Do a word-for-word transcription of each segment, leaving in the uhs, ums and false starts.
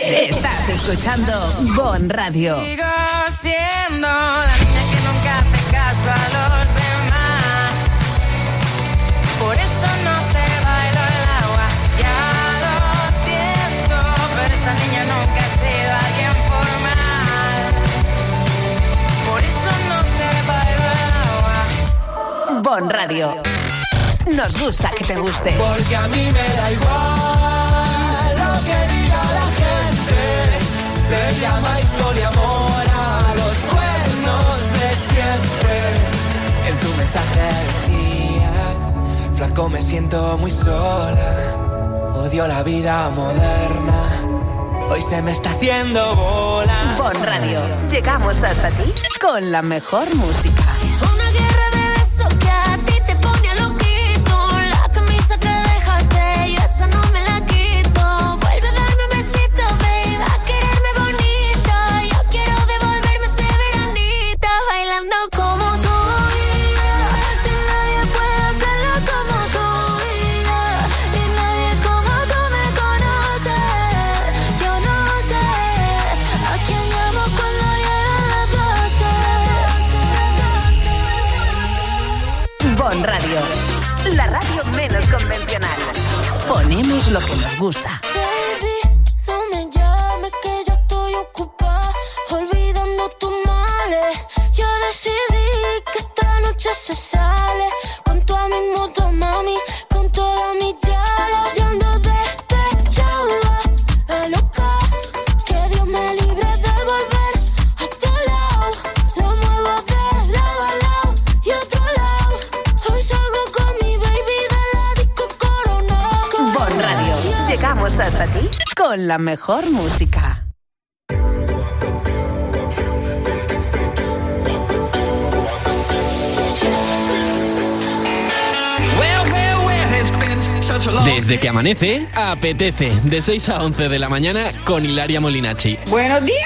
Estás escuchando Bon Radio. Sigo siendo la niña que nunca hace caso a los demás. Por eso no te bailo el agua. Ya lo siento, pero esta niña nunca ha sido alguien formal. Por eso no te bailo el agua. Bon Radio. Nos gusta que te guste. Porque a mí me da igual lo que diga la gente. Le llamáis poliamor a los cuernos de siempre. En tu mensaje decías, flaco, me siento muy sola. Odio la vida moderna. Hoy se me está haciendo bola. Bon Radio. Llegamos hasta ti con la mejor música. Una guerra de besos que a ti te pone loquito. La camisa que dejaste, yo esa no me la quito. Vuelve a darme un besito, baby, a quererme bonito. Yo quiero devolverme ese veranito, bailando como tú, yeah. Si nadie puede hacerlo como tú, yeah. Y nadie como tú me conoce. Yo no sé a quién llamo cuando llegan las doce. Bon Radio. La radio menos convencional. Ponemos lo que nos gusta. Baby, no me llames que yo estoy ocupada, olvidando tus males. Yo decidí que esta noche se sale, con toda mi moto, mami, con toda mi yala. Yo ando despechada, a loca, que Dios me libre de volver a tu lado. Lo muevo de lado a lado y otro lado. Hoy salgo con mi baby de la disco Corona. Bon Radio. Llegamos hasta ti con la mejor música. Desde que amanece, apetece. De seis a once de la mañana con Hilaria Molinacci. ¡Buenos días!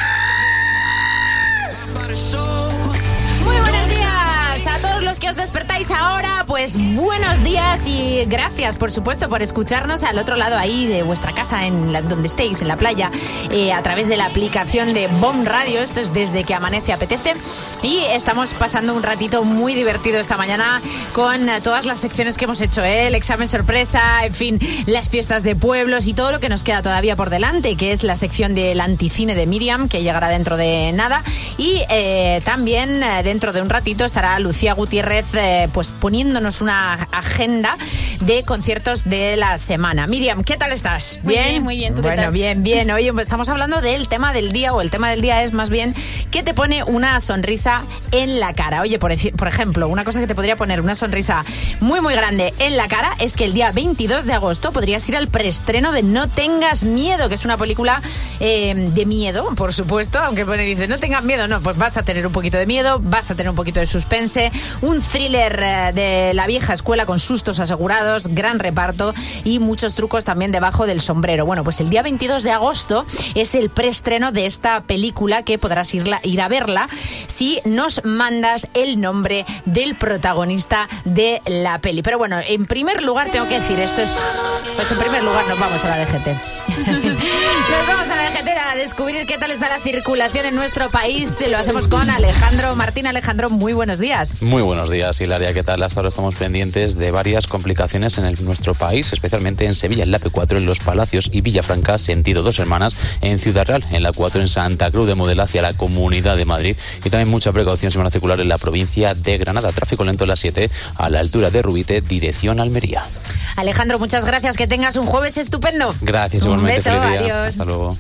Muy buenos días a todos los que os despertáis ahora, pues buenos días y gracias, por supuesto, por escucharnos al otro lado ahí de vuestra casa, en la, donde estéis, en la playa, eh, a través de la aplicación de Bon Radio. Esto es Desde que amanece, apetece. Y estamos pasando un ratito muy divertido esta mañana con todas las secciones que hemos hecho, ¿eh? El examen sorpresa, en fin, las fiestas de pueblos y todo lo que nos queda todavía por delante, que es la sección del anticine de Miriam, que llegará dentro de nada. Y eh, también eh, dentro de un ratito estará Lucía Gutiérrez eh, pues poniéndonos una agenda de conciertos de la semana. Miriam, ¿qué tal estás? Muy bien, muy bien. ¿Tú qué Bueno, tal? bien, bien. Oye, pues estamos hablando del tema del día, o el tema del día es más bien ¿qué te pone una sonrisa en la cara? Oye, por, ej- por ejemplo, una cosa que te podría poner una sonrisa muy, muy grande en la cara es que el día veintidós de agosto podrías ir al preestreno de No tengas miedo, que es una película eh, de miedo, por supuesto, aunque pone, dice, no tengas miedo, no, pues vas a tener un poquito de miedo, vas a tener un poquito de suspense, un thriller eh, de la vieja escuela con sustos asegurados, gran reparto y muchos trucos también debajo del sombrero. Bueno, pues el día veintidós de agosto es el preestreno de esta película, que podrás irla, ir a verla si nos mandas el nombre del protagonista de la peli. Pero bueno, en primer lugar tengo que decir, esto es, pues en primer lugar nos vamos a la D G T. Nos vamos a la D G T a descubrir qué tal está la circulación en nuestro país. Lo hacemos con Alejandro Martín. Alejandro, muy buenos días. Muy buenos días, Hilaria, ¿qué tal? Hasta ahora estamos pendientes de varias complicaciones en el, nuestro país, especialmente en Sevilla, en la P cuatro, en Los Palacios, y Villafranca, sentido Dos Hermanas, en Ciudad Real, en la cuatro, en Santa Cruz de Modela, hacia la Comunidad de Madrid. Y también mucha precaución se van a circular en la provincia de Granada. Tráfico lento en la siete, a la altura de Rubite, dirección Almería. Alejandro, muchas gracias. Que tengas un jueves estupendo. Gracias, Un igualmente. beso, Feliz día. adiós. Hasta luego.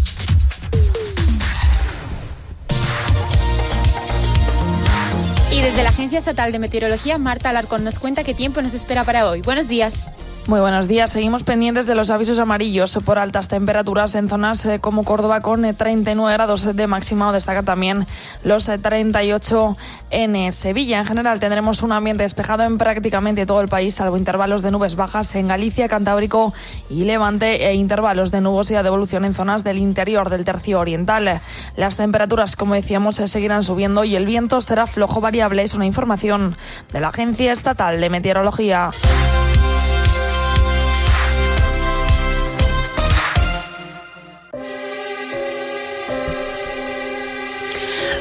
Y desde la Agencia Estatal de Meteorología, Marta Alarcón nos cuenta qué tiempo nos espera para hoy. Buenos días. Muy buenos días. Seguimos pendientes de los avisos amarillos por altas temperaturas en zonas eh, como Córdoba, con eh, treinta y nueve grados de máxima, o destacar también los eh, treinta y ocho en eh, Sevilla. En general tendremos un ambiente despejado en prácticamente todo el país, salvo intervalos de nubes bajas en Galicia, Cantábrico y Levante, e intervalos de nubosidad de evolución en zonas del interior del tercio oriental. Las temperaturas, como decíamos, se seguirán subiendo y el viento será flojo variable. Es una información de la Agencia Estatal de Meteorología.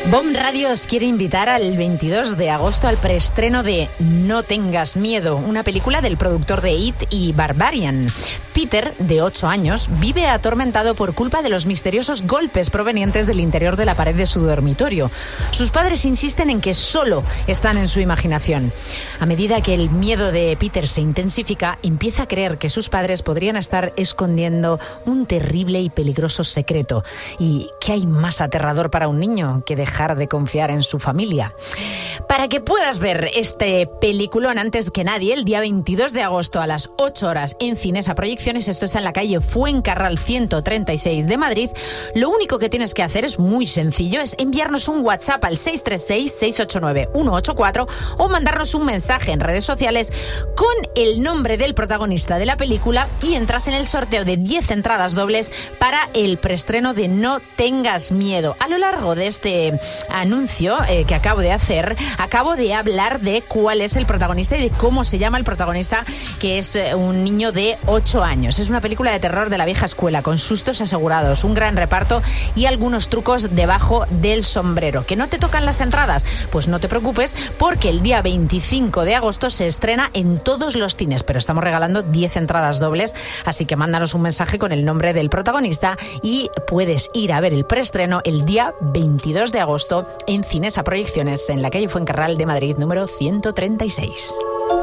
B O M Radio os quiere invitar al veintidós de agosto al preestreno de No tengas miedo, una película del productor de It y Barbarian. Peter, de ocho años, vive atormentado por culpa de los misteriosos golpes provenientes del interior de la pared de su dormitorio. Sus padres insisten en que solo están en su imaginación. A medida que el miedo de Peter se intensifica, empieza a creer que sus padres podrían estar escondiendo un terrible y peligroso secreto. ¿Y qué hay más aterrador para un niño que dejar de confiar en su familia? Para que puedas ver este peliculón antes que nadie, el día veintidós de agosto a las ocho horas en Cinesa Proyecciones, esto está en la calle Fuencarral ciento treinta y seis de Madrid, lo único que tienes que hacer es muy sencillo, es enviarnos un WhatsApp al seis tres seis, seis ocho nueve, uno ocho cuatro o mandarnos un mensaje en redes sociales con el nombre del protagonista de la película y entras en el sorteo de diez entradas dobles para el preestreno de No tengas miedo. A lo largo de este anuncio eh, que acabo de hacer, acabo de hablar de cuál es el protagonista y de cómo se llama el protagonista, que es eh, un niño de ocho años. Es una película de terror de la vieja escuela, con sustos asegurados, un gran reparto y algunos trucos debajo del sombrero. ¿Que no te tocan las entradas? Pues no te preocupes, porque el día veinticinco de agosto se estrena en todos los cines, pero estamos regalando diez entradas dobles, así que mándanos un mensaje con el nombre del protagonista y puedes ir a ver el preestreno el día veintidós de agosto en Cinesa Proyecciones, en la calle Fuencarral de Madrid, número ciento treinta y seis.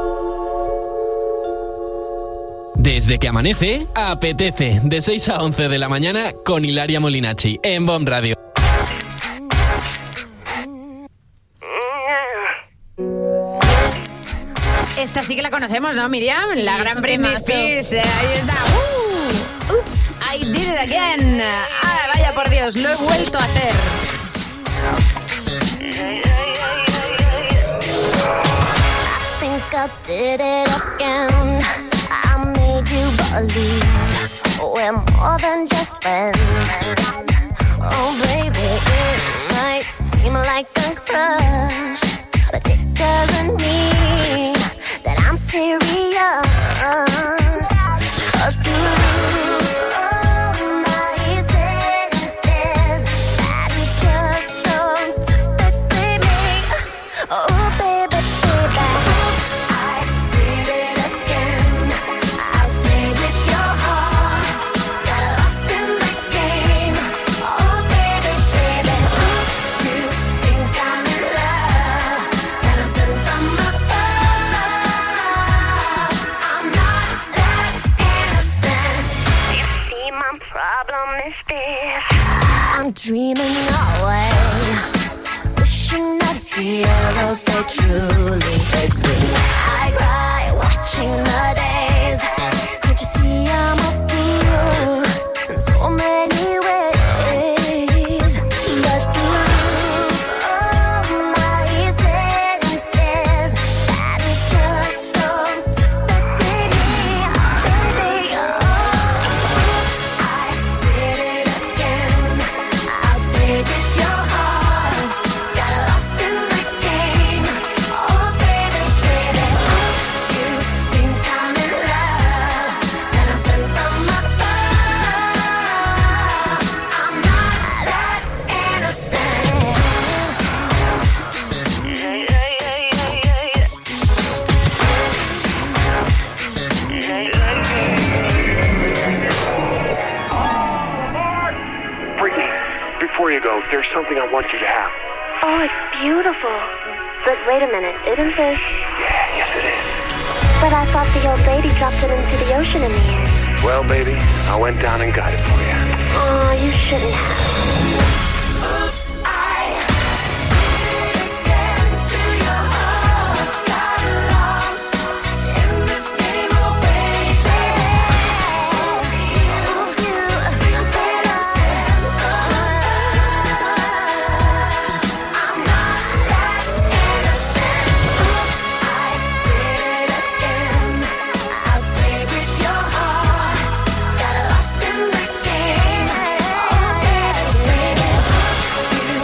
Desde que amanece, apetece. De seis a once de la mañana con Hilaria Molinacci en B O M Radio. Esta sí que la conocemos, ¿no, Miriam? Sí, la gran Britney Spears. Eh, ahí está. Uh, oops, I did it again. Ah, vaya por Dios, lo he vuelto a hacer. I think I did it again. I made you believe we're more than just friends. Oh, baby, it might seem like a crush, but it doesn't mean that I'm serious. 'Cause to lose all my senses, that is just so typically me. Oh, baby, baby, I did it again. I played with your heart, got lost in the game. Oh, baby, baby, you think I'm in love, and I'm sent from above. I'm not that innocent. You see, my problem is this: I'm dreaming away, wishing that heroes they truly exist. I cry watching the days. Can't you see I'm a fool in so many ways? But to lose all my senses, that is just so typically me, baby. Oh, I did it again. I played with your heart, got lost in the game. Oh, baby, baby, you think I'm in love, and I'm sent from above. I'm not that innocent. Brittany, before you go, there's something I want you to have. Oh, it's beautiful. But wait a minute, isn't this? Yeah, yes it is. But I thought the old lady dropped it into the ocean in the end. Well, baby, I went down and got it for you. Oh, you shouldn't have. Oops, I did it again to your heart. Got lost in this game, oh baby. Oops, you think that I stand for love. I'm not that innocent. Oops, I did it again. I played with your heart, got lost in the game. Oh baby, baby.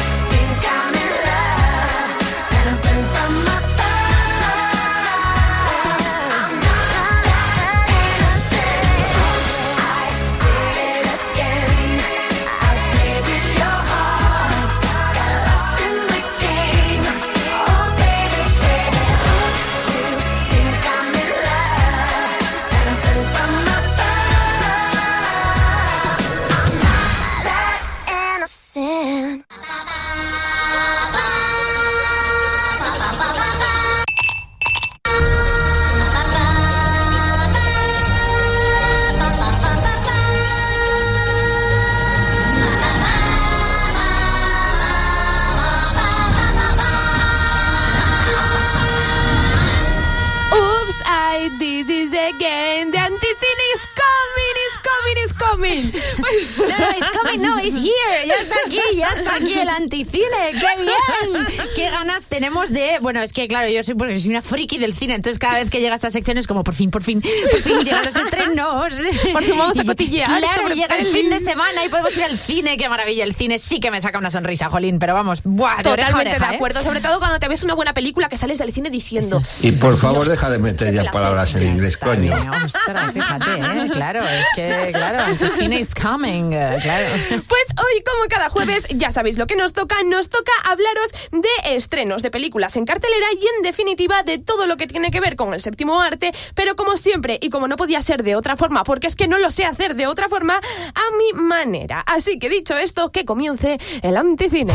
coming. No, no, it's coming, no, it's here. Ya está aquí, ya está aquí el anticine. ¡Qué bien! ¡Qué ganas tenemos de...! Bueno, es que claro, yo soy, porque soy una friki del cine, entonces cada vez que llega esta sección es como por fin, por fin, por fin llegan los estrenos. Por fin vamos a cotillear. Claro, llega pelis. el fin de semana y podemos ir al cine. ¡Qué maravilla! El cine sí que me saca una sonrisa, jolín, pero vamos, ¡buah! De oreja a Totalmente oreja, de acuerdo, ¿eh? sobre todo cuando te ves una buena película que sales del cine diciendo... Y por favor, deja de meter ya palabras en inglés, coño. Ostras, fíjate, ¿eh? Claro, es que, claro, anticine is coming, claro. Pues hoy, como cada jueves, ya sabéis lo que nos toca. Nos toca hablaros de estrenos de películas en cartelera y, en definitiva, de todo lo que tiene que ver con el séptimo arte, pero como siempre, y como no podía ser de otra forma, porque es que no lo sé hacer de otra forma, a mi manera. Así que, dicho esto, que comience el anticine.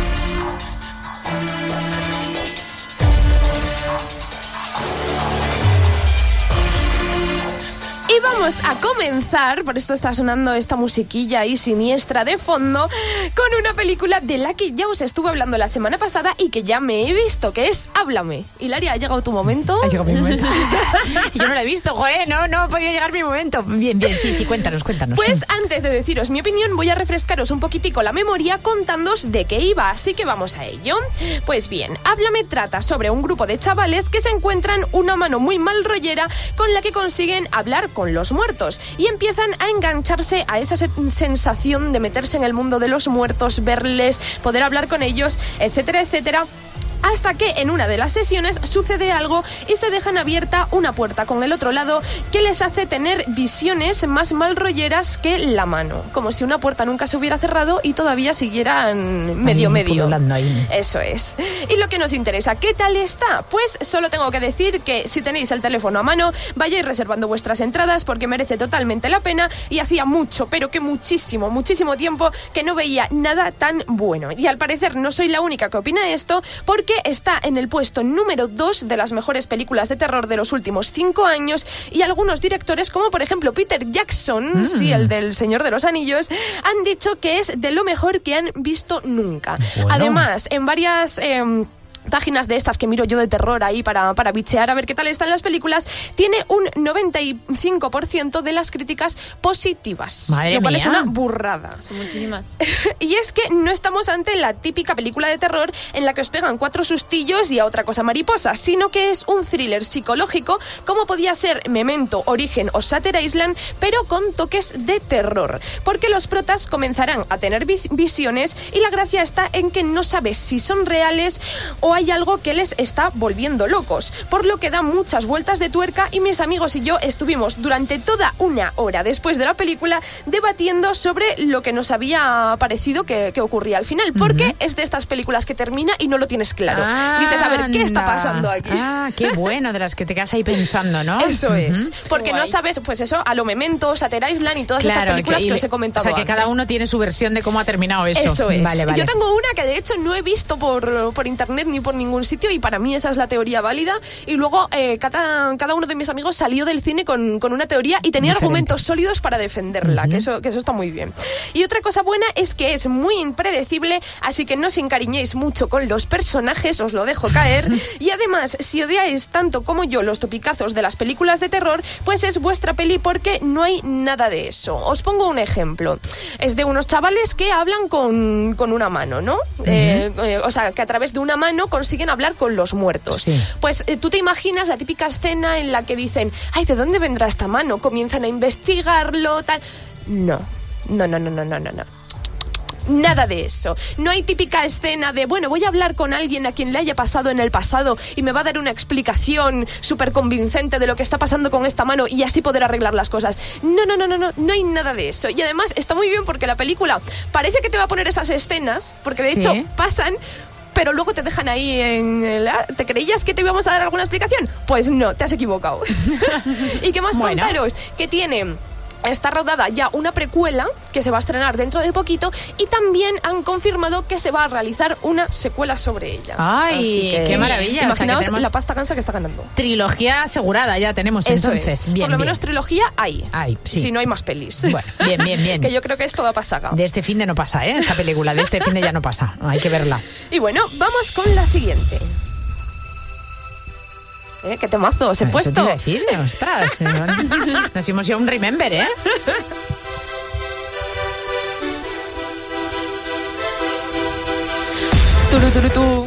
Y vamos a comenzar, por esto está sonando esta musiquilla ahí siniestra de fondo, con una película de la que ya os estuve hablando la semana pasada y que ya me he visto, que es Háblame. Hilaria, ¿ha llegado tu momento? Ha llegado mi momento. Yo no lo he visto, joder, no, no ha podido llegar mi momento. Bien, bien, sí, sí, cuéntanos, cuéntanos. Pues antes de deciros mi opinión, voy a refrescaros un poquitico la memoria contándoos de qué iba, así que vamos a ello. Pues bien, Háblame trata sobre un grupo de chavales que se encuentran una mano muy mal rollera con la que consiguen hablar con los muertos y empiezan a engancharse a esa se- sensación de meterse en el mundo de los muertos, verles, poder hablar con ellos, etcétera, etcétera. Hasta que en una de las sesiones sucede algo y se dejan abierta una puerta con el otro lado que les hace tener visiones más mal rolleras que la mano. Como si una puerta nunca se hubiera cerrado y todavía siguieran medio Ahí, medio. ahí. Eso es. Y lo que nos interesa, ¿qué tal está? Pues solo tengo que decir que si tenéis el teléfono a mano, vayáis reservando vuestras entradas porque merece totalmente la pena y hacía mucho, pero que muchísimo, muchísimo tiempo que no veía nada tan bueno. Y al parecer no soy la única que opina esto porque que está en el puesto número dos de las mejores películas de terror de los últimos cinco años y algunos directores, como por ejemplo Peter Jackson, mm. sí, el del Señor de los Anillos, han dicho que es de lo mejor que han visto nunca. Bueno. Además, en varias... Eh, páginas de estas que miro yo de terror ahí para, para bichear a ver qué tal están las películas, tiene un noventa y cinco por ciento de las críticas positivas. Madre lo cual mía. es una burrada. Son muchísimas. Y es que no estamos ante la típica película de terror en la que os pegan cuatro sustillos y a otra cosa mariposa, sino que es un thriller psicológico como podía ser Memento, Origen o Shutter Island, pero con toques de terror. Porque los protas comenzarán a tener visiones y la gracia está en que no sabes si son reales o hay algo que les está volviendo locos, por lo que da muchas vueltas de tuerca y mis amigos y yo estuvimos durante toda una hora después de la película debatiendo sobre lo que nos había parecido que, que ocurría al final, porque uh-huh. es de estas películas que termina y no lo tienes claro. Ah, dices, a ver, ¿qué está pasando aquí? Ah, qué bueno, de las que te quedas ahí pensando, ¿no? Eso uh-huh. es, porque Guay. no sabes, pues eso, a lo Memento, Shutter Island y todas claro, estas películas que, que os he comentado O sea, que antes. cada uno tiene su versión de cómo ha terminado eso. Eso es. Vale, vale. Yo tengo una que de hecho no he visto por, por internet ni por ningún sitio y para mí esa es la teoría válida y luego eh, cada, cada uno de mis amigos salió del cine con, con una teoría y tenía Diferente. argumentos sólidos para defenderla, uh-huh. que, eso, que eso está muy bien. Y otra cosa buena es que es muy impredecible, así que no os encariñéis mucho con los personajes, os lo dejo caer, y además, si odiáis tanto como yo los topicazos de las películas de terror, pues es vuestra peli porque no hay nada de eso. Os pongo un ejemplo. Es de unos chavales que hablan con, con una mano, ¿no? Uh-huh. Eh, eh, o sea, que a través de una mano consiguen hablar con los muertos. Sí. Pues eh, tú te imaginas la típica escena en la que dicen, ay, ¿de dónde vendrá esta mano? Comienzan a investigarlo, tal. No, no, no, no, no, no, no. Nada de eso. No hay típica escena de, bueno, voy a hablar con alguien a quien le haya pasado en el pasado y me va a dar una explicación súper convincente de lo que está pasando con esta mano y así poder arreglar las cosas. No, no, no, no, no, no hay nada de eso. Y además está muy bien porque la película parece que te va a poner esas escenas, porque de sí. hecho pasan, pero luego te dejan ahí en el... ¿Te creías que te íbamos a dar alguna explicación? Pues no, te has equivocado. ¿Y qué más bueno. contaros? Que tiene... Está rodada ya una precuela que se va a estrenar dentro de poquito y también han confirmado que se va a realizar una secuela sobre ella. ¡Ay, que, qué maravilla! Imaginaos o sea, que tenemos la pasta gansa que está ganando. Trilogía asegurada ya tenemos. Eso entonces. Es. Bien, Por lo bien. menos trilogía hay. Hay, sí. Si no hay más pelis. Bueno, bien, bien, bien. Que yo creo que es toda pasaga. De este fin de no pasa, ¿eh? Esta película, de este fin de ya no pasa. Hay que verla. Y bueno, vamos con la siguiente. ¿Eh? ¿Qué temazo os he Eso puesto? te iba a decir, ostras. Nos hemos ido a un remember, ¿eh? Turu, turu, tu.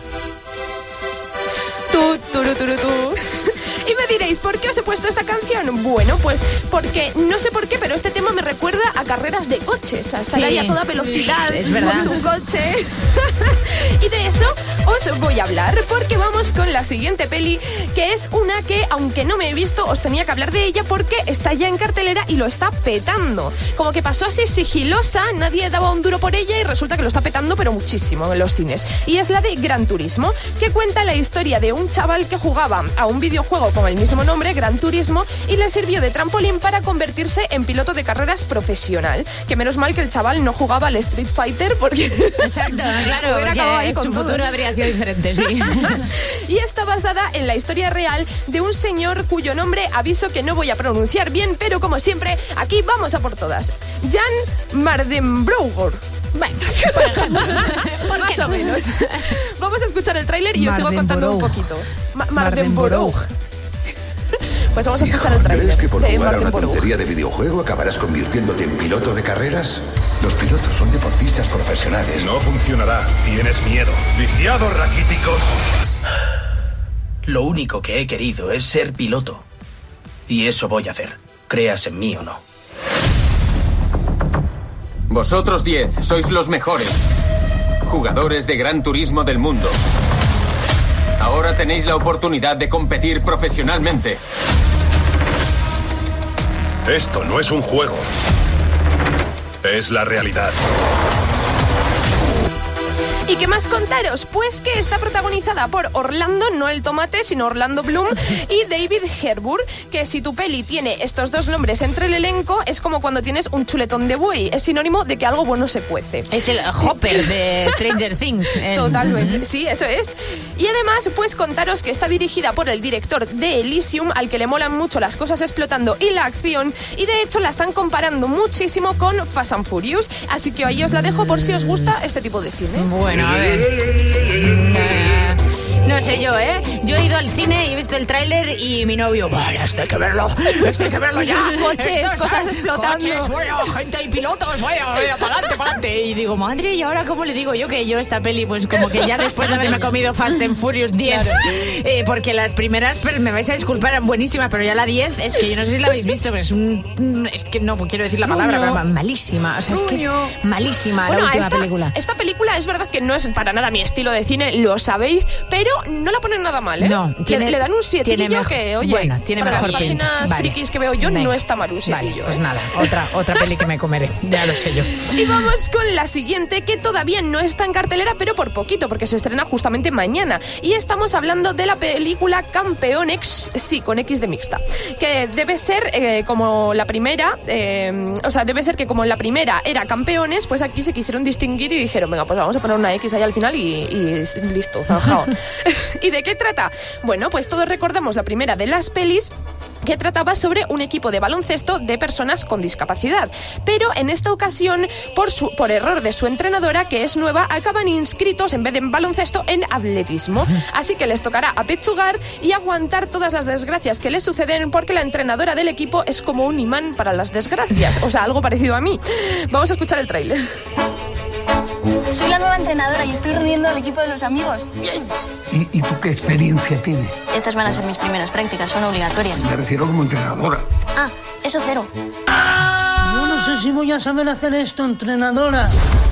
Tu, turu, turu, tu. Y me diréis, ¿por qué os he puesto esta canción? Bueno, pues porque no sé por qué, pero este tema me recuerda a carreras de coches, a estar Sí. ahí a toda velocidad Es verdad. con tu coche. Y de eso os voy a hablar, porque vamos con la siguiente peli, que es una que, aunque no me he visto, os tenía que hablar de ella porque está ya en cartelera y lo está petando. Como que pasó así sigilosa, nadie daba un duro por ella y resulta que lo está petando, pero muchísimo en los cines. Y es la de Gran Turismo, que cuenta la historia de un chaval que jugaba a un videojuego con el mismo nombre, Gran Turismo, y le sirvió de trampolín para convertirse en piloto de carreras profesional. Que menos mal que el chaval no jugaba al Street Fighter porque... Exacto, claro, hubiera acabado ahí porque con su todos. futuro habría sido diferente, sí. Y está basada en la historia real de un señor cuyo nombre aviso que no voy a pronunciar bien, pero como siempre, aquí vamos a por todas. Jan Mardenbrouwer. Bueno, más o menos. Vamos a escuchar el tráiler y os sigo contando un poquito. Ma- Mardenborough. Pues vamos a escuchar el tráiler. ¿Crees que por de jugar a una Mardenborough. tontería de videojuego acabarás convirtiéndote en piloto de carreras? Los pilotos son deportistas profesionales. No funcionará. Tienes miedo. Viciados raquíticos. Lo único que he querido es ser piloto. Y eso voy a hacer, creas en mí o no. Vosotros diez sois los mejores jugadores de Gran Turismo del mundo. Ahora tenéis la oportunidad de competir profesionalmente. Esto no es un juego. Es la realidad. ¿Y qué más contaros? Pues que está protagonizada por Orlando, no el tomate, sino Orlando Bloom, y David Harbour, que si tu peli tiene estos dos nombres entre el elenco, es como cuando tienes un chuletón de buey, es sinónimo de que algo bueno se cuece. Es el Hopper de Stranger Things. El- Totalmente, sí, eso es. Y además, pues contaros que está dirigida por el director de Elysium, al que le molan mucho las cosas explotando y la acción, y de hecho la están comparando muchísimo con Fast and Furious, así que ahí os la dejo por si os gusta este tipo de cine. Bueno, a ver. Eh, no sé yo, ¿eh? Yo he ido al cine y he visto el tráiler y mi novio, vaya, esto hay que verlo, esto hay que verlo ya. Coches, Esto, cosas ¿sabes? explotando. Coches, bueno, gente y pilotos, vaya, vaya, para adelante, para adelante. Y digo, madre, ¿y ahora cómo le digo yo que yo esta peli, pues como que ya después de haberme comido Fast and Furious diez, Claro. eh, porque las primeras, pero me vais a disculpar, eran buenísimas, pero ya la diez, es que yo no sé si la habéis visto, pero es un... Es que no quiero decir la palabra, No, no. pero malísima. O sea, es que es malísima Bueno, la última esta, película. esta película es verdad que no es para nada mi estilo de cine, lo sabéis, pero no la ponen nada mal, ¿eh? No, Le- tiene- le, dan un tiene sietillo mejor- que, oye, bueno, tiene para mejor las pinta. páginas Vale. frikis que veo yo Venga. no está mal un sietillo. Vale, pues ¿eh? nada, otra, otra peli que me comeré, ya lo sé yo. Y vamos con la siguiente, que todavía no está en cartelera, pero por poquito, porque se estrena justamente mañana. Y estamos hablando de la película Campeones, sí, con X de mixta, que debe ser eh, como la primera, eh, o sea, debe ser que como en la primera era Campeones, pues aquí se quisieron distinguir y dijeron, venga, pues vamos a poner una X ahí al final y, y listo, zanjao. ¿Y de qué trata? Bueno, pues todos recordamos la primera de las pelis, que trataba sobre un equipo de baloncesto de personas con discapacidad. Pero en esta ocasión, por, su, por error de su entrenadora, que es nueva, acaban inscritos en vez de en baloncesto en atletismo. Así que les tocará apechugar y aguantar todas las desgracias que les suceden, porque la entrenadora del equipo es como un imán para las desgracias. O sea, algo parecido a mí. Vamos a escuchar el tráiler. Soy la nueva entrenadora y estoy reuniendo al equipo de los amigos. ¿Y, y tú qué experiencia tienes? Estas van a ser mis primeras prácticas, son obligatorias. Me refiero como entrenadora. Ah, eso cero. Yo no sé si voy a saber hacer esto, entrenadora.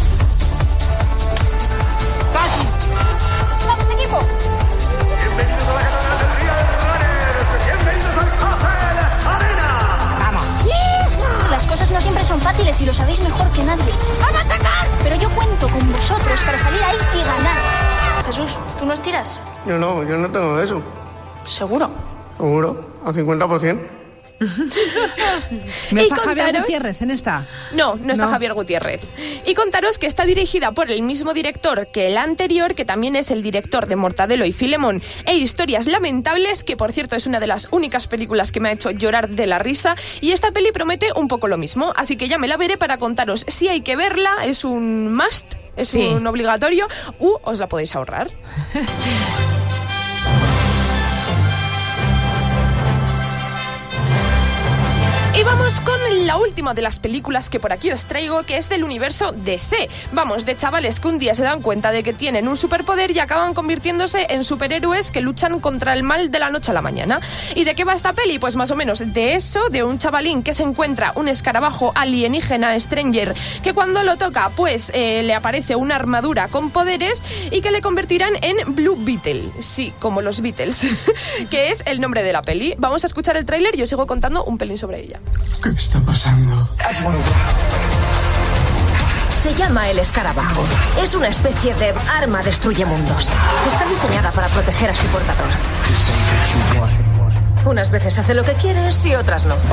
¡Fácil! ¡Vamos, equipo! Bienvenidos a la carrera del Día de Runners. Bienvenidos al Café Arena. ¡Vamos! Las cosas no siempre son fáciles y lo sabéis mejor que nadie. ¡Vamos a sacar! Pero yo cuento con vosotros para salir ahí y ganar. Jesús, ¿tú nos tiras? Yo no, yo no tengo eso. ¿Seguro? Seguro, al cincuenta por ciento. ¿No Y está Javier contaros- Gutiérrez en esta? No, no está No. Javier Gutiérrez. Y contaros que está dirigida por el mismo director que el anterior, que también es el director de Mortadelo y Filemón e Historias Lamentables, que por cierto es una de las únicas películas que me ha hecho llorar de la risa. Y esta peli promete un poco lo mismo, así que ya me la veré para contaros si hay que verla, es un must, es Sí. un obligatorio, u os la podéis ahorrar. Y vamos con con la última de las películas que por aquí os traigo, que es del universo D C. Vamos, de chavales que un día se dan cuenta de que tienen un superpoder y acaban convirtiéndose en superhéroes que luchan contra el mal de la noche a la mañana. ¿Y de qué va esta peli? Pues más o menos de eso, de un chavalín que se encuentra un escarabajo alienígena Stranger, que cuando lo toca, pues eh, le aparece una armadura con poderes y que le convertirán en Blue Beetle. Sí, como los Beatles, que es el nombre de la peli. Vamos a escuchar el tráiler y os sigo contando un pelín sobre ella. ¿Qué está pasando? Se llama el escarabajo. Es una especie de arma destruye mundos. Está diseñada para proteger a su portador. Unas veces hace lo que quieres y otras no.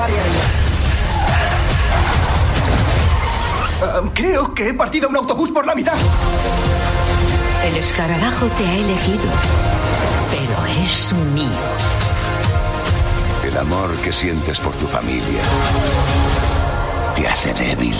Uh, creo que he partido un autobús por la mitad. El escarabajo te ha elegido, pero es mío. El amor que sientes por tu familia te hace débil.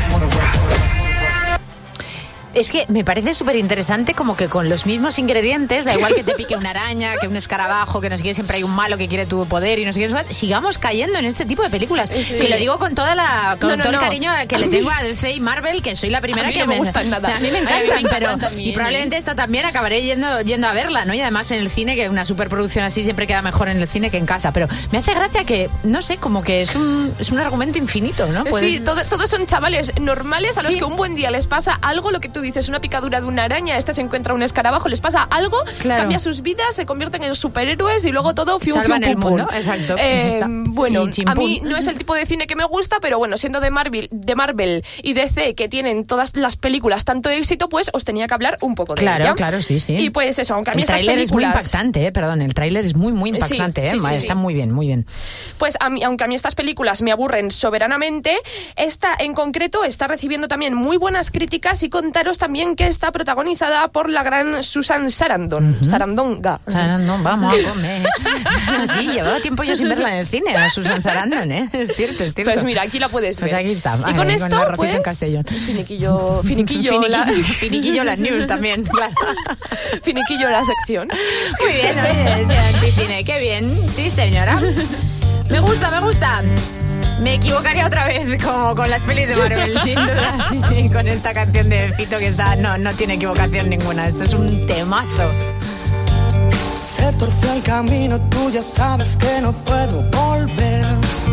Es que me parece súper interesante como que con los mismos ingredientes, da igual que te pique una araña, que un escarabajo, que no sé qué, siempre hay un malo que quiere tu poder y no sé qué, sigamos cayendo en este tipo de películas. Sí. Que lo digo con toda la con no, no, todo el no. cariño que a le tengo a D C y Marvel, que soy la primera que no me gustan nada. A mí me encantan, pero también, y probablemente esta también acabaré yendo yendo a verla, ¿no? Y además en el cine, que una superproducción así siempre queda mejor en el cine que en casa, pero me hace gracia que, no sé, como que es un es un argumento infinito, ¿no? Puedes... Sí, todo, todos son chavales normales a los sí. que un buen día les pasa algo, lo que tú dices, una picadura de una araña, este se encuentra un escarabajo, les pasa algo, claro. cambia sus vidas, se convierten en superhéroes y luego todo fium, salvan fium, el pum, mundo, pum. Exacto. Eh, bueno, a mí no es el tipo de cine que me gusta, pero bueno, siendo de Marvel, de Marvel y D C, que tienen todas las películas tanto éxito, pues os tenía que hablar un poco de claro, ella. Claro, claro, sí, sí. Y pues eso, aunque a mí el estas tráiler películas... es muy impactante, eh, perdón, el tráiler es muy, muy impactante, sí, eh, sí, sí, está sí. muy bien, muy bien. Pues a mí, aunque a mí estas películas me aburren soberanamente, esta en concreto está recibiendo también muy buenas críticas y contaros también que está protagonizada por la gran Susan Sarandon. Uh-huh. Sarandonga. Sarandon, vamos a comer. Sí, llevaba tiempo yo sin verla en el cine, a Susan Sarandon, ¿eh? Es cierto, es cierto. Pues mira, aquí la puedes ver. Pues aquí está. Y con Ay, esto, con pues... en Castellón. Finiquillo... Finiquillo, finiquillo, la... finiquillo las news también, claro. Finiquillo la sección. Muy bien, oye, ese anticine, qué bien. Sí, señora. Me gusta, me gusta. Me equivocaría otra vez como con las pelis de Marvel, sin duda. Sí, sí, con esta canción de Fito que está... No, no tiene equivocación ninguna. Esto es un temazo. Se torció el camino, tú ya sabes que no puedo volver.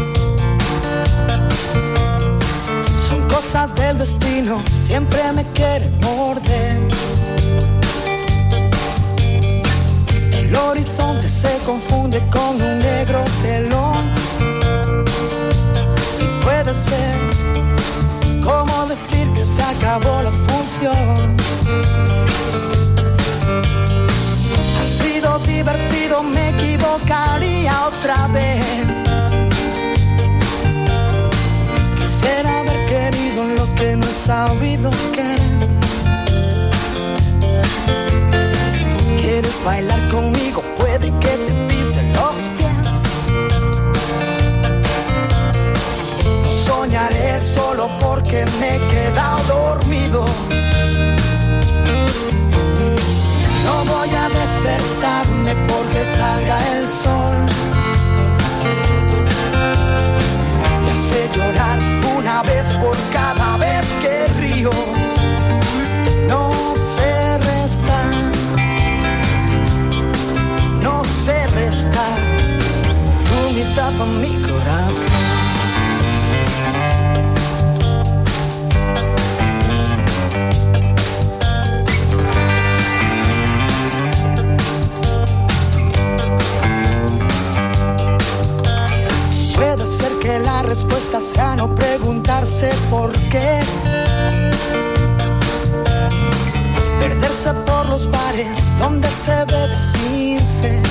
Son cosas del destino, siempre me quiere morder. El horizonte se confunde con un negro telón. Puede ser como decir que se acabó la función. Ha sido divertido, me equivocaría otra vez. Quisiera haber querido lo que no he sabido querer. ¿Quieres bailar conmigo? Puede que te pisen los pies. Soñaré solo porque me he quedado dormido. No voy a despertarme porque salga el sol. Me hace llorar una vez por cada vez que río. No sé restar, no sé restar tu mitad a mi corazón. Puede ser que la respuesta sea no preguntarse por qué. Perderse por los bares donde se bebe sin sed.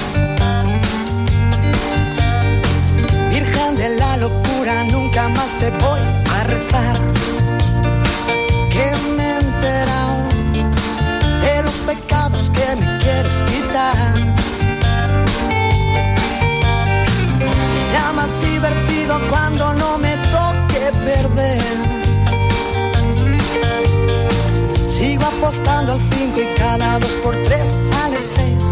Virgen de la locura, nunca más te voy a rezar. Que me he enterado de los pecados que me quieres quitar. Será más divertido cuando no me toque perder. Sigo apostando al cinco y cada dos por tres sale seis.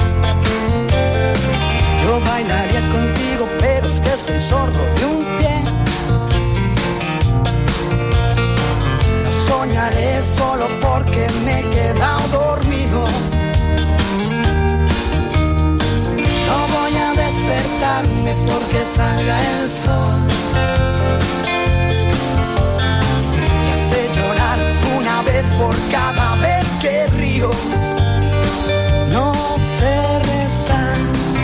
Yo bailaría contigo, pero es que estoy sordo de un pie. porque salga el sol. Me hace llorar una vez por cada vez que río. No sé restar,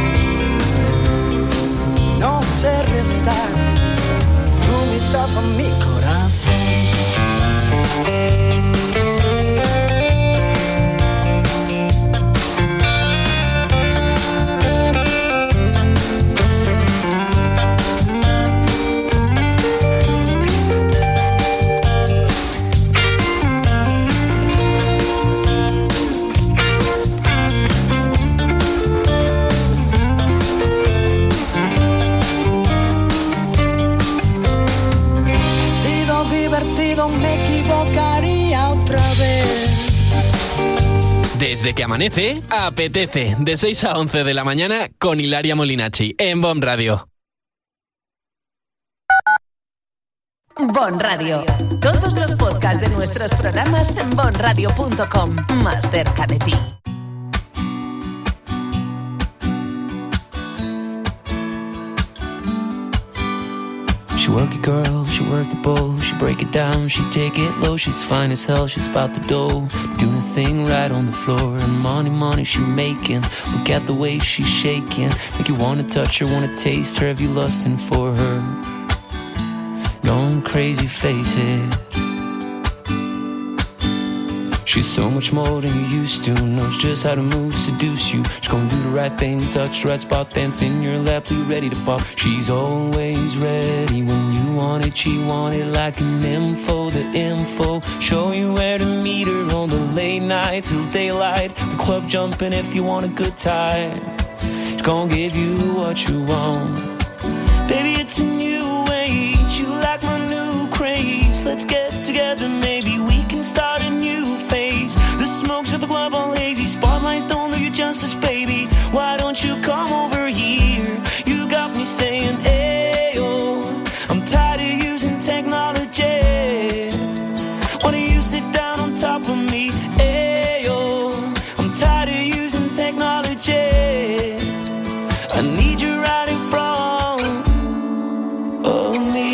no sé restar tu mitad a mi corazón. Me equivocaría otra vez. Desde que amanece, apetece. De seis a once de la mañana con Hilaria Molinacci en Bon Radio. Bon Radio. Todos los podcasts de nuestros programas en bon radio punto com. Más cerca de ti. She work it, girl, she work the bowl. She break it down, she take it low. She's fine as hell, she's about the dough. Doing a thing right on the floor. And money, money she making. Look at the way she's shaking. Make you wanna touch her, wanna taste her. Have you lusting for her? Going crazy, face it. She's so much more than you used to. Knows just how to move to seduce you. She's gonna do the right thing, touch the right spot, dance in your lap till you're ready to pop. She's always ready when you want it. She want it like an info, the info. Show you where to meet her on the late night till daylight. The club jumping if you want a good time. She's gonna give you what you want. Baby, it's a new age. You like my new craze. Let's get together, maybe we can start a new phase. The smokes at the club all hazy. Spotlights don't do you justice, baby. Why don't you come over here? You got me saying, ayo. I'm tired of using technology. Why don't you sit down on top of me? Ayo. I'm tired of using technology. I need you right in front of me.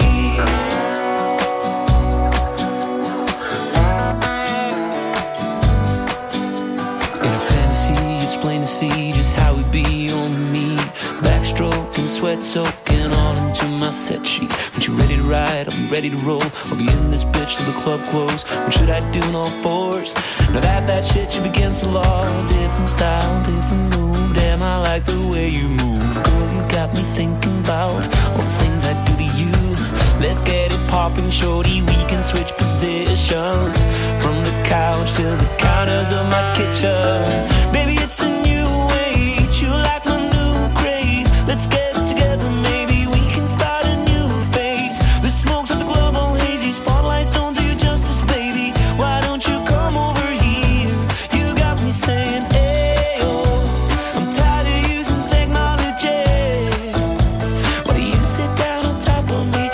Plain to see just how we be on me. Backstroke and sweat soaking all into my set sheet. When you're ready to ride, I'll be ready to roll. I'll be in this bitch till the club close. What should I do in all fours? Now that that shit should begin to law. Different style, different move. Damn, I like the way you move. Girl, you got me thinking about all the things I do to you. Let's get it popping, shorty. We can switch positions from the couch to the counters of my kitchen. Baby, it's a new age. You like my new craze. Let's get together, maybe we can start a new phase. The smokes at the club all hazy. Spotlights don't do you justice, baby. Why don't you come over here? You got me saying, ayo. I'm tired of using technology. Why do you sit down on top of me?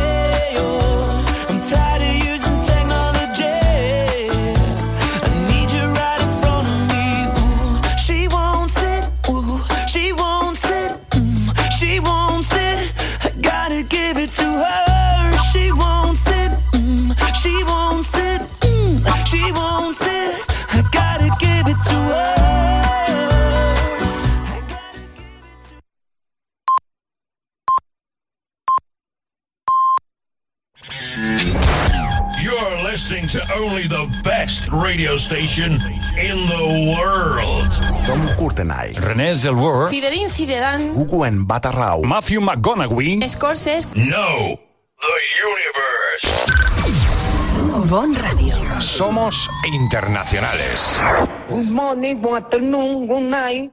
I'm tired of using technology. I need you right in front of me. Ooh, she won't sit. Ooh, she won't sit. Mm, she won't sit. I gotta give it to her. She won't sit. Mm, she won't sit. Mm, she won't sit. I gotta give it to her. You're listening to only the best radio station in the world. Tom Courtenay, René Zellweger, Zinedine Zidane, Hugo Batarrau, Matthew McConaughey, Scorsese. No, the universe. Bon Radio. Somos internacionales. Good morning, good afternoon, good night.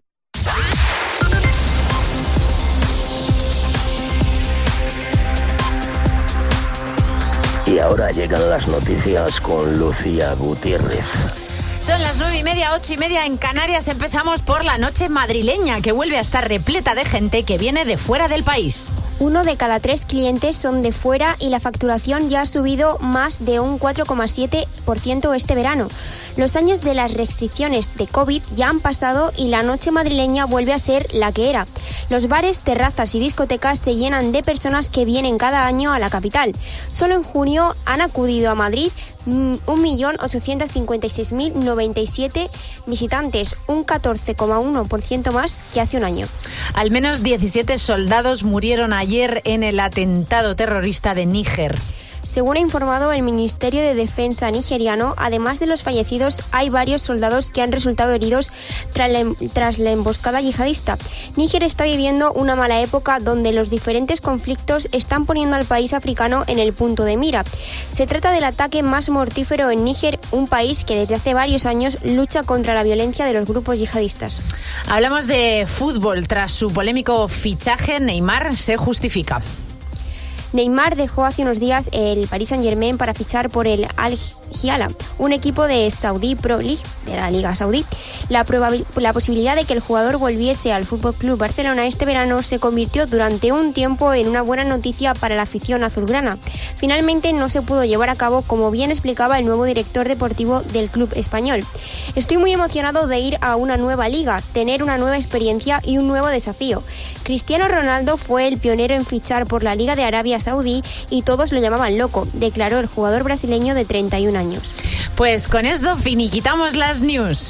Y ahora llegan las noticias con Lucía Gutiérrez. Son las nueve y media, ocho y media en Canarias. Empezamos por la noche madrileña, que vuelve a estar repleta de gente que viene de fuera del país. Uno de cada tres clientes son de fuera y la facturación ya ha subido más de un cuatro coma siete por ciento este verano. Los años de las restricciones de COVID ya han pasado y la noche madrileña vuelve a ser la que era. Los bares, terrazas y discotecas se llenan de personas que vienen cada año a la capital. Solo en junio han acudido a Madrid un millón ochocientos cincuenta y seis mil noventa y siete visitantes, un catorce coma uno por ciento más que hace un año. Al menos diecisiete soldados murieron ayer en el atentado terrorista de Níger. Según ha informado el Ministerio de Defensa nigeriano, además de los fallecidos, hay varios soldados que han resultado heridos tras la, tras la emboscada yihadista. Níger está viviendo una mala época donde los diferentes conflictos están poniendo al país africano en el punto de mira. Se trata del ataque más mortífero en Níger, un país que desde hace varios años lucha contra la violencia de los grupos yihadistas. Hablamos de fútbol. Tras su polémico fichaje, Neymar se justifica. Neymar dejó hace unos días el Paris Saint-Germain para fichar por el Al-Hilal, un equipo de Saudi Pro League, de la Liga Saudí. La, la posibilidad de que el jugador volviese al F C Barcelona este verano se convirtió durante un tiempo en una buena noticia para la afición azulgrana. Finalmente no se pudo llevar a cabo, como bien explicaba el nuevo director deportivo del club español. Estoy muy emocionado de ir a una nueva liga, tener una nueva experiencia y un nuevo desafío. Cristiano Ronaldo fue el pionero en fichar por la Liga de Arabia Saudí y todos lo llamaban loco, declaró el jugador brasileño de treinta y un años. Pues con esto finiquitamos las news.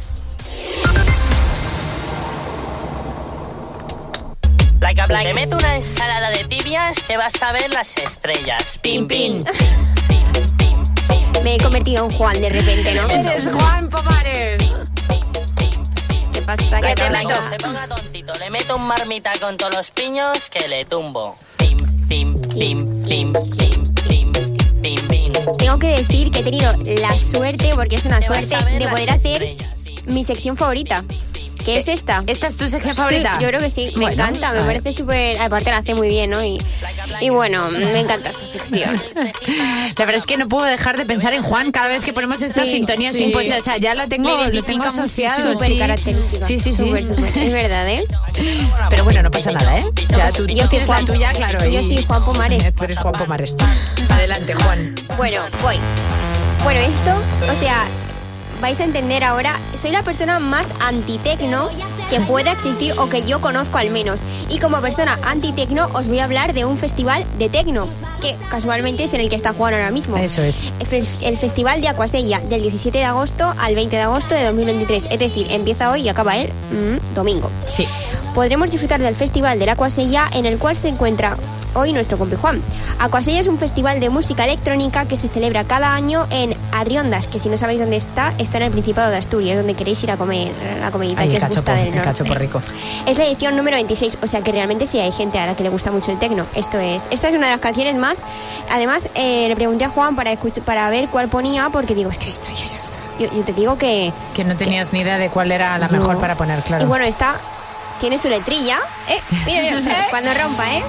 Like a like. Te meto una ensalada de tibias, te vas a ver las estrellas. Pim, pim. Me he convertido en Juan de repente, ¿no? Eres Juan Pomares. ¿Qué pasa? ¿Qué te meto? Se ponga tontito, le meto un marmita con todos los piños que le tumbo. Pim, pim, pim, pim, pim, pim, pim, pim. Tengo que decir que he tenido la suerte, porque es una suerte, de poder hacer mi sección favorita. ¿Qué es esta? ¿Esta es tu sección favorita? Sí, yo creo que sí, me bueno, encanta, me parece súper... Aparte la hace muy bien, ¿no? Y, y bueno, me encanta esta sección. La verdad es que no puedo dejar de pensar en Juan cada vez que ponemos esta sí, sintonía. Sí. Pues, o sea, ya la tengo, lo tengo asociado. Súper sí. característica. Sí, sí, sí. Súper, súper. Es verdad, ¿eh? Pero bueno, no pasa nada, ¿eh? Ya tú, yo tú tienes Juan, la tuya, claro. Yo y, soy Juan Pomares. Tú eres Juan Pomares. Adelante, Juan. Bueno, voy. Bueno, esto, o sea... vais a entender ahora, soy la persona más antitecno que pueda existir o que yo conozco al menos. Y como persona antitecno os voy a hablar de un festival de tecno, que casualmente es en el que está Juan ahora mismo. Eso es. El Festival de Aquasella, del diecisiete de agosto al veinte de agosto de dos mil veintitrés. Es decir, empieza hoy y acaba el mm, domingo. Sí. Podremos disfrutar del Festival del Aquasella, en el cual se encuentra hoy nuestro compi Juan. Aquasella es un festival de música electrónica que se celebra cada año en Arriondas, que si no sabéis dónde está, está en el Principado de Asturias, donde queréis ir a comer la comidita que os gusta del norte. El cachopo rico. Es la edición número veintiséis, o sea que realmente sí hay gente a la que le gusta mucho el tecno. Esto es, esta es una de las canciones más. Además, eh, le pregunté a Juan para escuchar, para ver cuál ponía, porque digo, es que esto yo, yo, yo te digo que... Que no tenías que, ni idea de cuál era la no. mejor para poner, claro. Y bueno, esta tiene su letrilla. Eh, mira, mira, cuando rompa, ¿eh?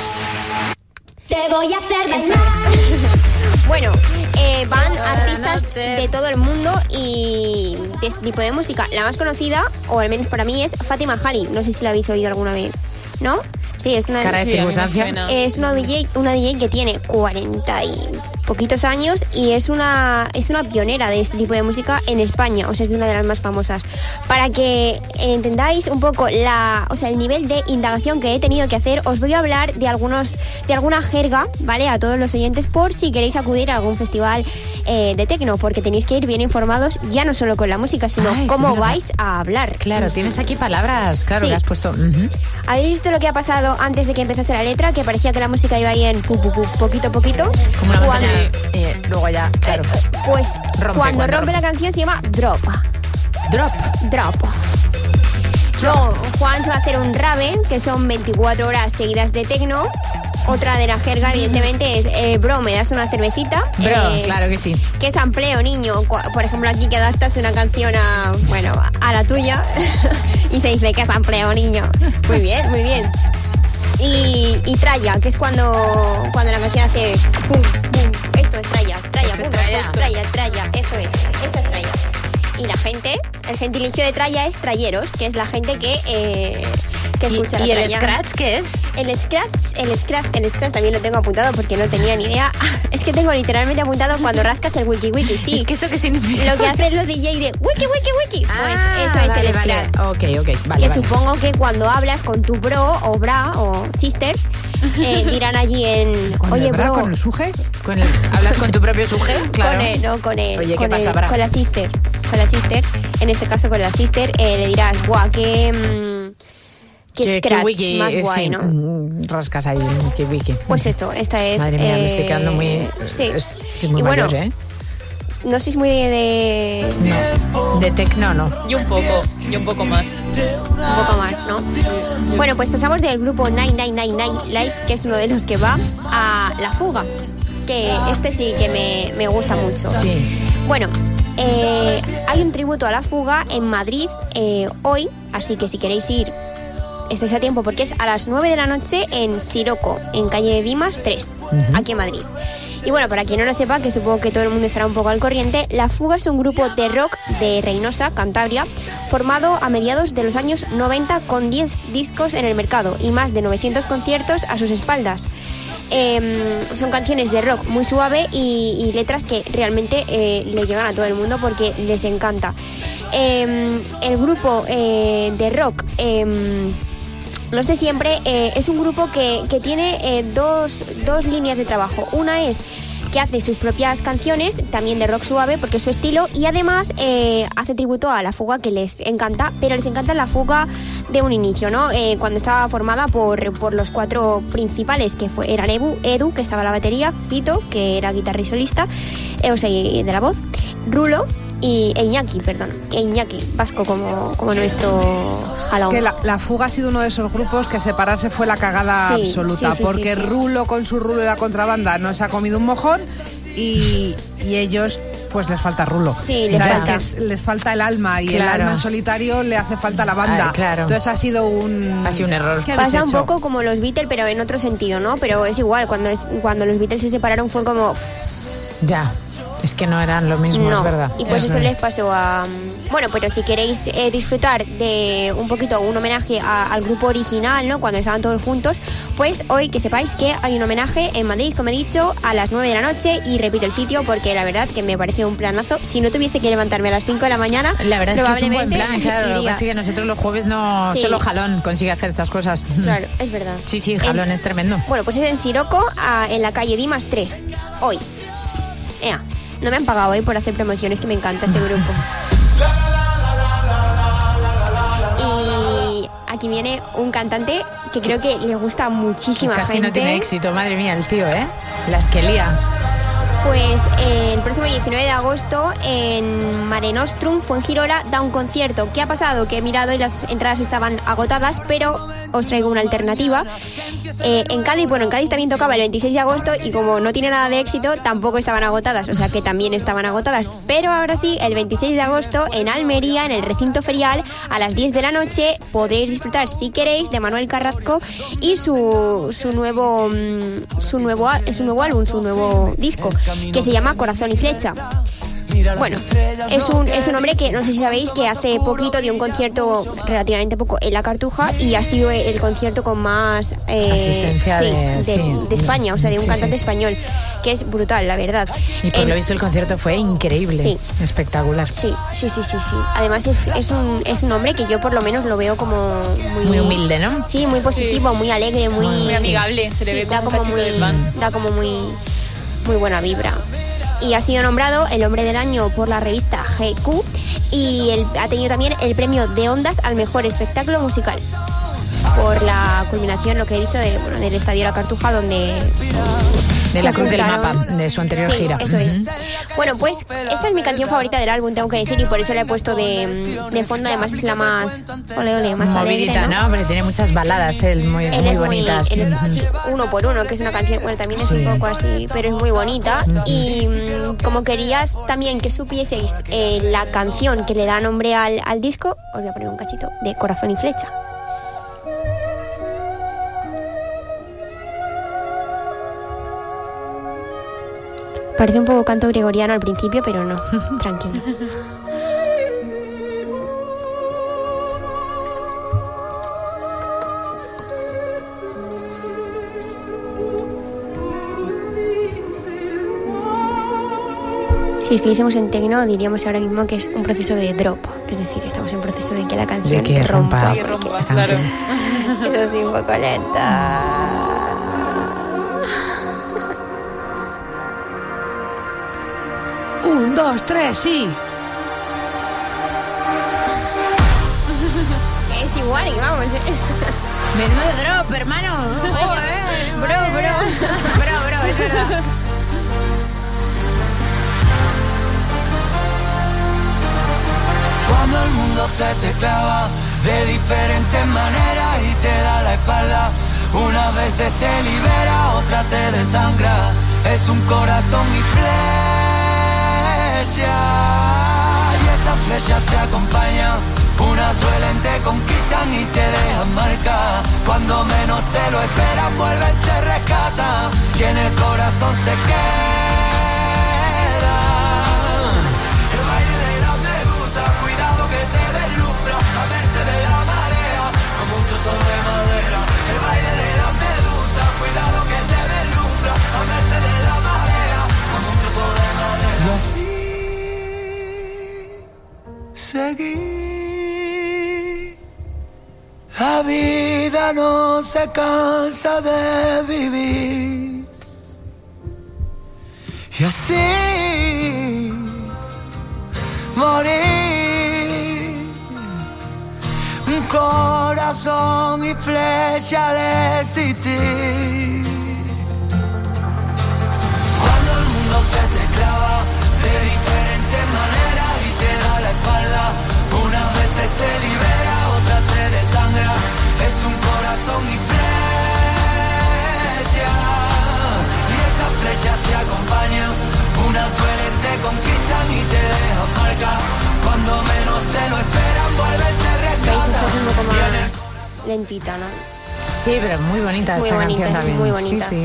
Te voy a hacer bailar. Bueno, eh, van artistas de todo el mundo y de este tipo de música. La más conocida, o al menos para mí, es Fatima Ali. No sé si la habéis oído alguna vez, ¿no? Sí, es una, Cara de sí, circunstancia. Es una D J, una D J que tiene cuarenta y poquitos años y es una es una pionera de este tipo de música en España, o sea, es una de las más famosas. Para que entendáis un poco la, o sea, el nivel de indagación que he tenido que hacer, os voy a hablar de algunos de alguna jerga, ¿vale? A todos los oyentes, por si queréis acudir a algún festival eh, de tecno, porque tenéis que ir bien informados, ya no solo con la música, sino Ay, cómo sí, vais a hablar. Claro, uh-huh. Tienes aquí palabras, claro, sí. que has puesto. Uh-huh. ¿Habéis visto lo que ha pasado antes de que empezase la letra? Que parecía que la música iba ahí en pu, pu, pu, poquito a poquito. Como una cuando, y luego ya, claro. Eh, pues rompe, cuando, cuando rompe, rompe la canción se llama drop. Drop. Drop. Luego Juan se va a hacer un rave, que son veinticuatro horas seguidas de tecno. Otra de la jerga, evidentemente, es eh, bro, ¿me das una cervecita? Bro, eh, claro que sí. ¿Qué es ampleo, niño? Por ejemplo, aquí que adaptas una canción a, bueno, a la tuya y se dice que es ampleo, niño. Muy bien, muy bien. Y, y tralla, que es cuando, cuando la canción hace pum, pum. Esto es tralla, tralla, pum, tralla, tralla, tralla, eso es, eso es tralla. Y la gente, el gentilicio de tralla es trayeros, que es la gente que, eh, que escucha la ¿Y el tralla. scratch qué es? El scratch, el scratch, el scratch también lo tengo apuntado porque no tenía ni idea. Es que tengo literalmente apuntado cuando rascas el wiki wiki, sí. Es que eso qué significa. Lo que hacen los D J de wiki wiki wiki. Pues Ah, eso es vale, el vale. scratch. Ok, ok, vale, que vale. supongo que cuando hablas con tu bro o bra o sisters, eh, dirán allí en ¿Con oye el bra, bro. con el suje? Con el- ¿Hablas con tu propio suje? Claro. Con el, no, con el, Oye, ¿qué con, pasa, el- bra? con la sister. Con la sister. En este caso con la sister eh, le dirás, guau, qué, mm, qué Que- que scratch wiki, más eh, guay, sí, ¿no? mm, rascas ahí, que wiki. Pues esto, esta es... Madre mía, me estoy eh, quedando muy... Sí. es- soy muy Y mayor, bueno, ¿eh? no sois muy de... de De tecno, no. Y un poco, y un poco más. un poco más, ¿no? Bueno, pues pasamos del grupo nueve nueve nueve nueve Live, que es uno de los que va, a La Fuga, que este sí que me, me gusta mucho. Sí. Bueno, eh, hay un tributo a La Fuga en Madrid eh, hoy, así que si queréis ir, estáis a tiempo porque es a las nueve de la noche en Siroco, en calle Dimas tres, Ujú. aquí en Madrid. Y bueno, para quien no lo sepa, que supongo que todo el mundo estará un poco al corriente, La Fuga es un grupo de rock de Reynosa, Cantabria, formado a mediados de los años noventa con diez discos en el mercado y más de novecientos conciertos a sus espaldas. Eh, son canciones de rock muy suave y, y letras que realmente eh, le llegan a todo el mundo porque les encanta. Eh, el grupo eh, de rock... Eh, Los de Siempre eh, es un grupo que, que tiene eh, dos, dos líneas de trabajo. Una es que hace sus propias canciones, también de rock suave, porque es su estilo, y además eh, hace tributo a La Fuga, que les encanta, pero les encanta La Fuga de un inicio, ¿no? Eh, cuando estaba formada por, por los cuatro principales, que fue, eran Edu, Edu, que estaba en la batería, Tito, que era guitarra y solista, eh, o sea, y de la voz, Rulo, y e Iñaki, perdón, e Iñaki, vasco como, como nuestro jalón. Que la, la Fuga ha sido uno de esos grupos que separarse fue la cagada Sí, absoluta, sí, sí, porque sí, sí. Rulo con su Rulo y la contrabanda no se ha comido un mojón y, y ellos pues les falta Rulo. Sí, les O sea, falta. que es- les falta el alma y el Claro. alma en solitario le hace falta la banda. Ay, claro. Entonces ha sido un... Ha sido un error. ¿Qué habéis Pasa un hecho? poco como los Beatles, pero en otro sentido, ¿no? Pero es igual, cuando, es, cuando los Beatles se separaron fue como... Ya, es que no eran lo mismo, no. es verdad. Y pues Es eso verdad. les pasó a... Bueno, pero si queréis eh, disfrutar de un poquito, un homenaje a- al grupo original, ¿no? Cuando estaban todos juntos, pues hoy que sepáis que hay un homenaje en Madrid, como he dicho, a las nueve de la noche, y repito el sitio porque la verdad que me parece un planazo. Si no tuviese que levantarme a las cinco de la mañana, La verdad es que es un buen probablemente plan, claro. Lo que iría. pasa es que nosotros los jueves no... Sí. Solo Jalón consigue hacer estas cosas. Claro, es verdad. Sí, sí, Jalón es, tremendo. Bueno, pues es en Siroco, a- en la calle Dimas tres, hoy. Ea, no me han pagado hoy por hacer promociones, que me encanta este grupo. Y aquí viene un cantante que creo que le gusta a muchísima Casi gente. no tiene éxito, madre mía, el tío, ¿eh? Las que lía. Pues eh, el próximo diecinueve de agosto en Mare Nostrum, Fuengirola, da un concierto. ¿Qué ha pasado? Que he mirado y las entradas estaban agotadas, pero os traigo una alternativa. Eh, en Cádiz, bueno, en Cádiz también tocaba el veintiséis de agosto y como no tiene nada de éxito, tampoco estaban agotadas, o sea que también estaban agotadas. Pero ahora sí, el veintiséis de agosto en Almería, en el recinto ferial, a las diez de la noche, podréis disfrutar, si queréis, de Manuel Carrasco y su, su, nuevo, mm, su, nuevo, al- su nuevo álbum, su nuevo disco, que se llama Corazón y Flecha. Bueno, es un, es un hombre que no sé si sabéis que hace poquito dio un concierto, relativamente poco, en La Cartuja, y ha sido el concierto con más eh, Asistencia sí, de- de, sí. de España, o sea, de un Sí, cantante sí. español, que es brutal, la verdad. Y por En- lo visto el concierto fue increíble. Sí. Espectacular. Sí, sí, sí, sí, sí. Además es, es, un, es un hombre que yo por lo menos lo veo como muy... Muy humilde, ¿no? Sí, muy positivo, muy alegre, muy... Muy sí. amigable, se le Sí, ve da como un como cachito muy, de pan. da como muy, muy buena vibra. Y ha sido nombrado el hombre del año por la revista G Q y el- ha tenido también el premio de Ondas al mejor espectáculo musical por la culminación, lo que he dicho, de, bueno, del Estadio La Cartuja, donde... De se la Cruz del juntaron- Mapa, de su anterior Sí, gira. eso es. Ujú. Bueno, pues esta es mi canción favorita del álbum, tengo que decir, y por eso la he puesto de, de fondo. Además es la más... Ole, ole, más Movidita, alegre, ¿no? Porque tiene muchas baladas, él, muy, Él muy es muy, bonitas. él es, Ujú. sí, uno por uno, que es una canción, bueno, también es Sí. un poco así, pero es muy bonita. Y mm, como querías también que supieseis eh, la canción que le da nombre al, al disco, os voy a poner un cachito de Corazón y Flecha. Parece un poco canto gregoriano al principio, pero no, tranquilos. Si estuviésemos en techno, diríamos ahora mismo que es un proceso de drop. Es decir, estamos en proceso de que la canción de que rompa. rompa, que rompa claro. Eso sí, un poco lenta. Un, dos, tres, sí. Es igual, que vamos. Menudo drop, hermano. Joder, bro, bro. Bro, bro, es verdad. Cuando el mundo se te clava de diferentes maneras y te da la espalda, unas veces te libera, otras te desangra. Es un corazón y flecha, y esas flechas te acompañan. Unas suelen te conquistan y te dejan marca. Cuando menos te lo esperas vuelven, te rescatan. Si en el corazón se queda el baile de la medusa, cuidado que te deslumbra a merced de la marea, como un trozo de madera. El baile de la medusa, cuidado que te deslumbra a merced de la marea, como un trozo de madera. Y así seguir. La vida no se cansa de vivir. Y así morir. Un corazón y flecha de existir. Cuando el mundo se te clava de diferentes maneras y te da la espalda, unas veces te libera, otras te desangra. Es un corazón y flecha, y esas flechas te acompañan. Unas suelen te conquistan y te dejan marca. Cuando menos te lo esperan vuelven, te rescatan. Es un poco más lentita, ¿no? Sí, pero muy bonita muy esta bonita, canción es también. muy bonita. Sí, sí.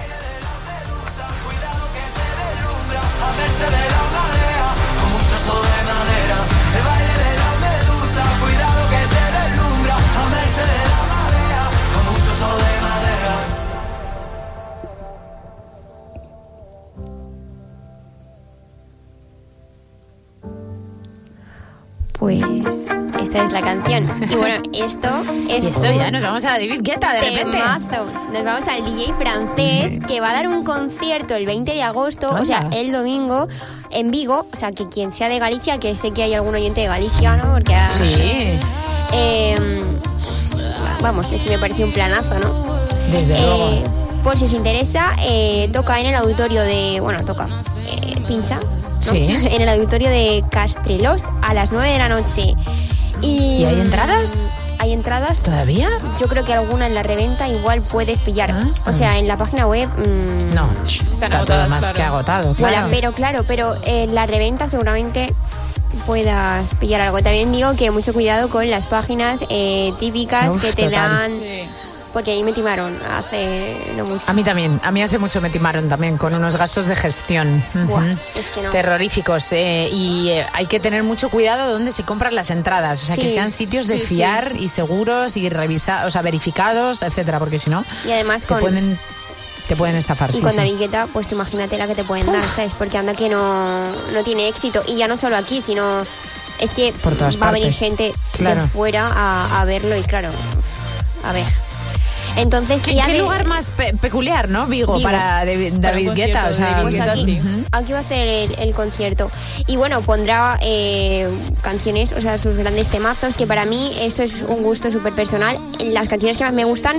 Pues esta es la canción. Y bueno, esto es... Y esto ya nos vamos a David Guetta de repente. Temazos. Nos vamos al D J francés que va a dar un concierto el veinte de agosto, Hola. o sea, el domingo, en Vigo. O sea, que quien sea de Galicia, que sé que hay algún oyente de Galicia, ¿no? Porque sí. Eh, vamos, es que me pareció un planazo, ¿no? Desde eh, luego. Por si os interesa, eh, toca en el auditorio de... Bueno, toca, eh, pincha, ¿no? Sí. En el auditorio de Castrelós a las nueve de la noche. ¿Y, ¿Y hay entradas? ¿Hay entradas? ¿Todavía? Yo creo que alguna en la reventa igual puedes pillar. Ah, o sea, en la página web... Mmm, no, está todo más claro. que agotado. Claro. Bueno, pero claro, pero en la reventa seguramente puedas pillar algo. También digo que mucho cuidado con las páginas eh, típicas Uf, que te total. dan... Sí. Porque ahí me timaron hace no mucho. A mí también, a mí hace mucho me timaron también con unos gastos de gestión. Buah, uh-huh. es que no. Terroríficos. Eh, y eh, hay que tener mucho cuidado donde se compran las entradas. O sea, Sí. que sean sitios de Sí, fiar y seguros y revisados, o sea, verificados, etcétera, porque si no, Y además te con... pueden, te pueden estafar. Y Sí, con sí. David Guetta, pues tú imagínate la que te pueden dar, ¿sabes? Porque anda que no, no tiene éxito. Y ya no solo aquí, sino... Es que Por todas va a venir partes. gente Claro. de fuera a, a verlo y claro, a ver... Entonces, ¿Qué, ya qué de- lugar más pe- peculiar, ¿no? Vigo, Vigo. para David, Para David un Guetta. O concierto de sea, David Guetta, aquí, sí. aquí va a hacer el, el concierto. Y bueno, pondrá eh, canciones, o sea, sus grandes temazos, que para mí esto es un gusto súper personal. Las canciones que más me gustan,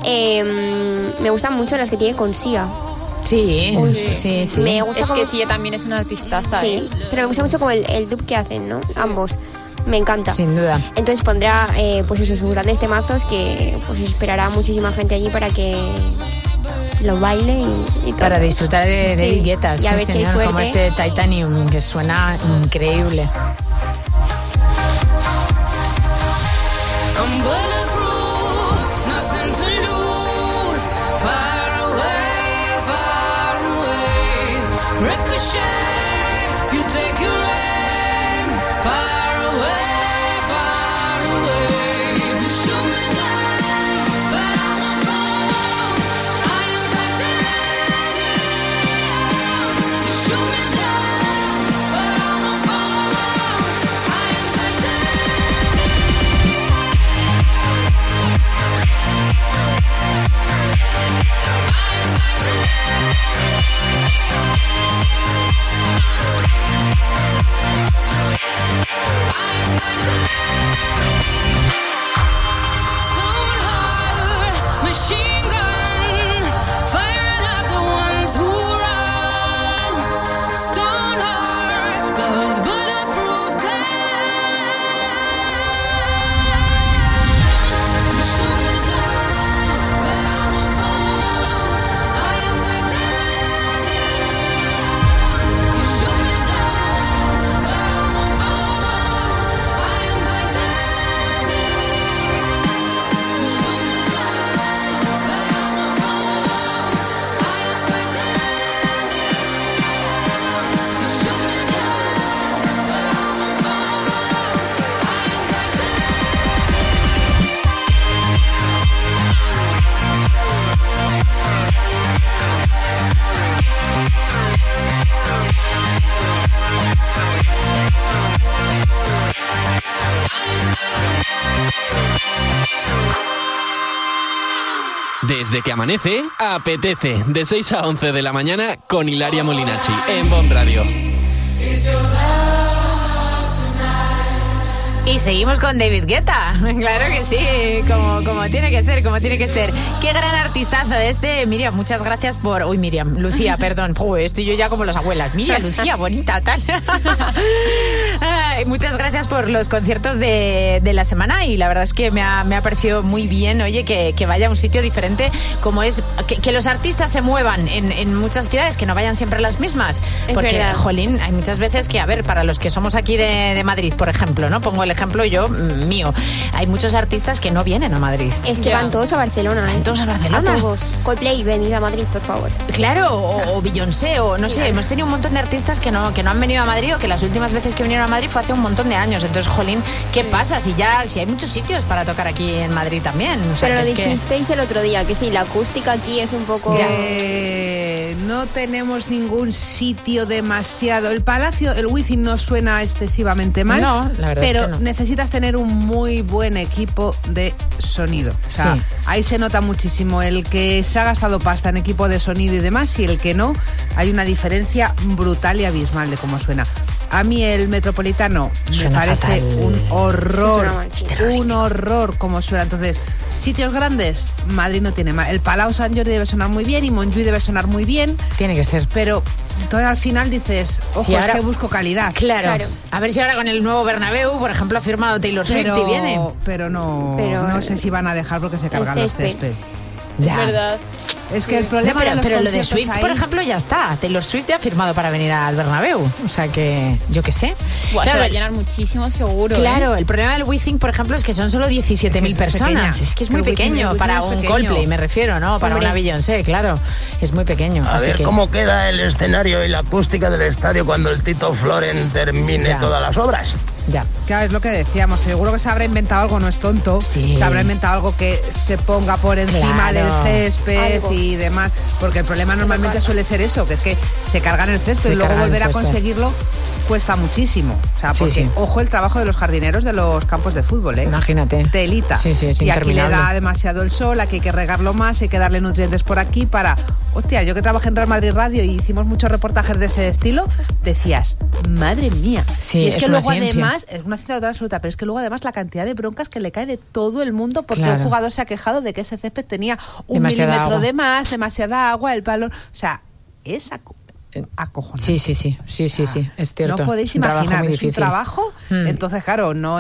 eh, me gustan mucho las que tiene con Sia. Sí, Uy, sí, sí. Me gusta Es como- que sí, también es una artistaza. Sí, ¿eh? pero me gusta mucho como el, el dub que hacen, ¿no? Ambos. Me encanta. Sin duda. Entonces pondrá, eh, pues eso, sus grandes temazos que pues esperará muchísima gente allí para que lo baile y, y todo. Para disfrutar de, de Sí. David Guetta, Y sí, a ver si hay señor, como suerte. este Titanium, que suena increíble. I'm bulletproof, nothing to lose. Far away, far away. Ricochet, you take your aim. Far away, far away. You shoot me down, but I won't fall. I am titanium. You shoot me down, Desde que amanece, apetece. De seis a once de la mañana con Hilaria Molinacci en Bon Radio. Y seguimos con David Guetta, claro que sí, como, como tiene que ser, como tiene que ser. Qué gran artistazo este. Miriam, muchas gracias por... Uy, Miriam, Lucía, perdón. Uy, estoy yo ya como las abuelas. Miriam, Lucía, bonita, tal. Ay, muchas gracias por los conciertos de, de la semana y la verdad es que me ha, me ha parecido muy bien, oye, que, que vaya a un sitio diferente, como es que, que los artistas se muevan en, en muchas ciudades, que no vayan siempre las mismas. Es Porque, verdad. jolín, hay muchas veces que, a ver, para los que somos aquí de, de Madrid, por ejemplo, ¿no? Pongo el ejemplo yo mm, mío. Hay muchos artistas que no vienen a Madrid. Es que Ya. van todos a Barcelona, ¿eh? Van todos a Barcelona. A todos. Coldplay, venid a Madrid, por favor. Claro, o, o Beyoncé, o no sé, Claro. hemos tenido un montón de artistas que no, que no han venido a Madrid o que las últimas veces que vinieron a Madrid fue hace un montón de años. Entonces, jolín, ¿qué pasa? Si ya si hay muchos sitios para tocar aquí en Madrid también. O sea, Pero lo que es que- dijisteis el otro día, que sí, la acústica aquí es un poco... Eh, no tenemos ningún sitio demasiado. El Palacio, el Wizzing no suena excesivamente mal, No, la verdad es pero que no. necesitas tener un muy buen equipo de sonido. O sea, Sí. ahí se nota muchísimo el que se ha gastado pasta en equipo de sonido y demás y el que no. Hay una diferencia brutal y abismal de cómo suena. A mí el Metropolitano Suena me parece fatal. un horror, suena mal, sí. un horror como suena. Entonces, sitios grandes, Madrid no tiene más. El Palau Sant Jordi debe sonar muy bien y Montjuïc debe sonar muy bien. Tiene que ser. Pero todo al final dices, ojo, Y es ahora- que busco calidad. Claro. Claro. A ver si ahora con el nuevo Bernabéu, por ejemplo, ha firmado Taylor Swift Pero, y viene. pero no, Pero- no sé si van a dejar porque se cargan los césped. césped. Ya. Es verdad. Es que el No, problema pero de los pero lo de conciertos Swift, ahí- por ejemplo, ya está. Taylor Swift ya ha firmado para venir al Bernabéu. O sea que, yo qué sé. Buah, Claro, se va a llenar muchísimo seguro. ¿eh? Claro, el problema del Wizzing, por ejemplo, es que son solo diecisiete mil Es personas. pequeña. Es que es muy El Wizzing- pequeño el Wizzing para es un pequeño. Coldplay, me refiero, ¿no? Para Hombre. una Beyoncé, claro. Es muy pequeño. A así ver que... cómo queda el escenario y la acústica del estadio cuando el Tito Floren termine Ya. todas las obras. Ya. Claro, es lo que decíamos. Seguro que se habrá inventado algo, no es tonto. Sí. Se habrá inventado algo que se ponga por encima Claro. del césped Algo. y demás. Porque el problema normalmente suele ser eso, que es que se cargan el césped Se y luego cargan el volver a césped. conseguirlo cuesta muchísimo. O sea, Sí, porque, sí. ojo, el trabajo de los jardineros de los campos de fútbol, ¿eh? Imagínate. Telita. Sí, sí, es y aquí le interminable. da demasiado el sol, aquí hay que regarlo más, hay que darle nutrientes por aquí para... Hostia, yo que trabajé en Real Madrid Radio y hicimos muchos reportajes de ese estilo, decías, madre mía. Sí, y es, es que una luego ciencia. además, es una ciencia total absoluta, pero es que luego además la cantidad de broncas que le cae de todo el mundo porque Claro. un jugador se ha quejado de que ese césped tenía un Demasiada milímetro agua. de más, demasiada agua, el valor... O sea, es aco- acojonante. Sí, sí, sí, sí, sí, sí, es cierto. No podéis Es un trabajo imaginar, muy es un difícil. trabajo, Mm. entonces claro, no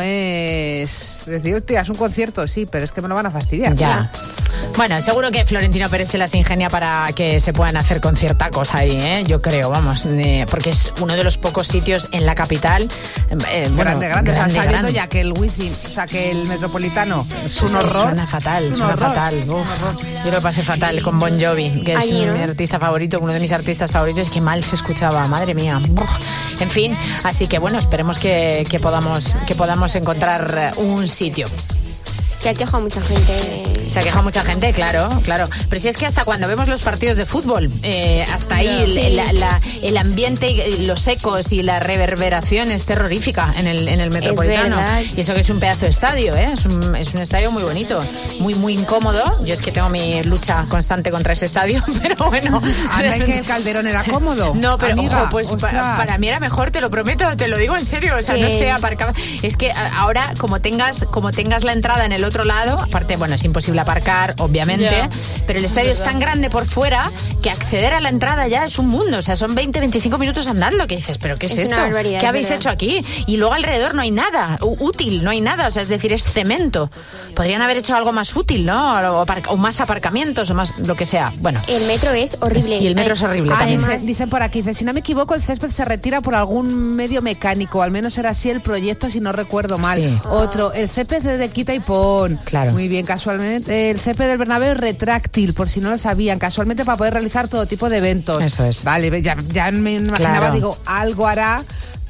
es decir, hostia, es un concierto, sí, pero es que me lo van a fastidiar. Ya. Bueno, seguro que Florentino Pérez se las ingenia para que se puedan hacer conciertacos ahí, ¿eh? Yo creo, vamos, eh, porque es uno de los pocos sitios en la capital. eh, bueno, Grande, grande, o sea, grande, sabiendo grande. ya que el Wizzing, o sea, que el Metropolitano es Es un que horror. Suena fatal, es un suena horror. fatal. Uf, yo lo pasé fatal con Bon Jovi, que es Allí, ¿no? mi artista favorito, uno de mis artistas favoritos, que mal se escuchaba, madre mía. Uf. En fin, así que bueno, esperemos que, que podamos que podamos encontrar eh, un sitio. Se ha quejado mucha gente. de- Se ha quejado mucha gente, claro, claro. Pero si es que hasta cuando vemos los partidos de fútbol, eh, hasta ahí el, Sí. el- la- el ambiente, y los ecos y la reverberación es terrorífica en el, en el Metropolitano. verdad. Y eso que es un pedazo de estadio, ¿eh? Es un, es un estadio muy bonito, muy, muy incómodo. Yo es que tengo mi lucha constante contra ese estadio, pero bueno. Anda, que el Calderón era cómodo. No, pero amiga, ojo, pues pa- ostras. para mí era mejor, te lo prometo, te lo digo en serio. O sea, no Sí. sé, aparcaba. Es que a- ahora, como tengas, como tengas la entrada en el otro lado, aparte, bueno, es imposible aparcar, obviamente, Ya. pero el estadio es tan grande por fuera que acceder a la entrada ya es un mundo. O sea, son veinte, veinticinco minutos andando. Que dices, ¿pero qué es, Es esto? una barbaridad, ¿Qué es habéis verdad. hecho aquí? Y luego alrededor no hay nada u- útil, no hay nada. O sea, es decir, es cemento. Podrían haber hecho algo más útil, ¿no? O, aparca- o más aparcamientos o más lo que sea. Bueno. El metro es horrible. Y el metro es horrible Ah, también. dice- dicen por aquí, dice, si no me equivoco, el césped se retira por algún medio mecánico, al menos era así el proyecto, si no recuerdo mal. Sí. Otro, el césped es de quita y pon. Claro. Muy bien, casualmente. El césped del Bernabéu es retráctil, por si no lo sabían, casualmente para poder realizar todo tipo de eventos. Eso es. Vale, ya, ya me imaginaba, Claro. digo, algo hará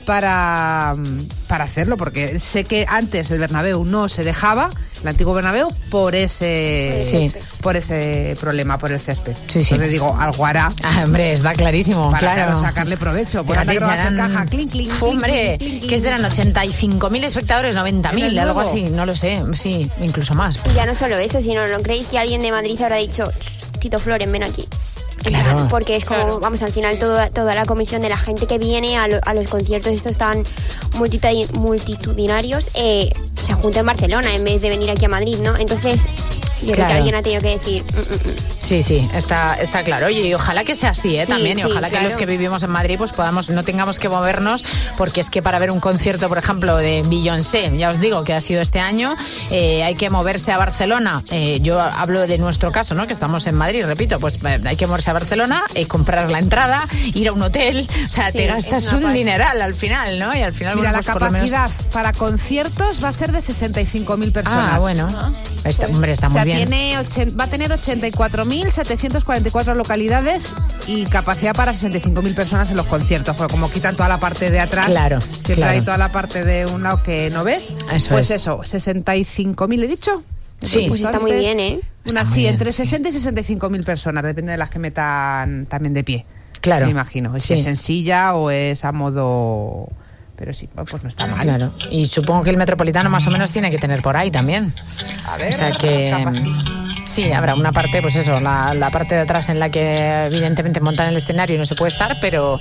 para, para hacerlo, porque sé que antes el Bernabéu no se dejaba, el antiguo Bernabéu, por ese sí. por ese problema, por el césped. Sí, sí. Entonces digo, algo hará. Ah, hombre, está clarísimo, para claro. sacarle provecho. Por Fíjate, serán... serán... caja, clink, clink, Uf, hombre, clink, clink, ¿qué serán? ochenta y cinco mil espectadores, noventa mil, algo nuevo? así, no lo sé, sí, incluso más. Y ya no solo eso, sino, ¿no creéis que alguien de Madrid habrá dicho, Tito Floren, ven aquí? Claro. Porque es como, claro. vamos, al final todo, toda la comisión de la gente que viene a, lo, a los conciertos estos tan multita- multitudinarios eh, se junta en Barcelona en vez de venir aquí a Madrid, ¿no? Entonces yo Claro. creo que alguien ha tenido que decir mm, mm, mm. Sí, sí, está, está claro. Oye, y ojalá que sea así, ¿eh? Sí, También, y sí, ojalá que claro. los que vivimos en Madrid pues podamos, no tengamos que movernos, porque es que para ver un concierto, por ejemplo, de Beyoncé, ya os digo que ha sido este año, eh, hay que moverse a Barcelona. Eh, yo hablo de nuestro caso, ¿no? Que estamos en Madrid, repito, pues eh, hay que moverse a Barcelona, eh, comprar la entrada, ir a un hotel, o sea, Sí, te es gastas una un parte. dineral al final, ¿no? Y al final, Mira, bueno, la pues por lo menos- capacidad para conciertos va a ser de sesenta y cinco mil personas. Ah, bueno. Está, hombre, está O muy sea, bien. tiene ochen- va a tener ochenta y cuatro mil setecientas cuarenta y cuatro localidades y capacidad para sesenta y cinco mil personas en los conciertos. Porque como quitan toda la parte de atrás, Claro, siempre claro. hay toda la parte de un lado que no ves. Eso pues es. eso, sesenta y cinco mil, ¿he dicho? Sí. Pues está muy bien, ¿eh? Una, Está muy sí, bien, entre sí. sesenta y sesenta y cinco mil personas, depende de las que metan también de pie. Claro. Me imagino. Si Sí. es en silla o es a modo... Pero sí, pues no está mal. Claro, y supongo que el Metropolitano más o menos tiene que tener por ahí también. A ver, O sea que mm, sí, habrá una parte, pues eso, la, la parte de atrás en la que evidentemente montan el escenario y no se puede estar, pero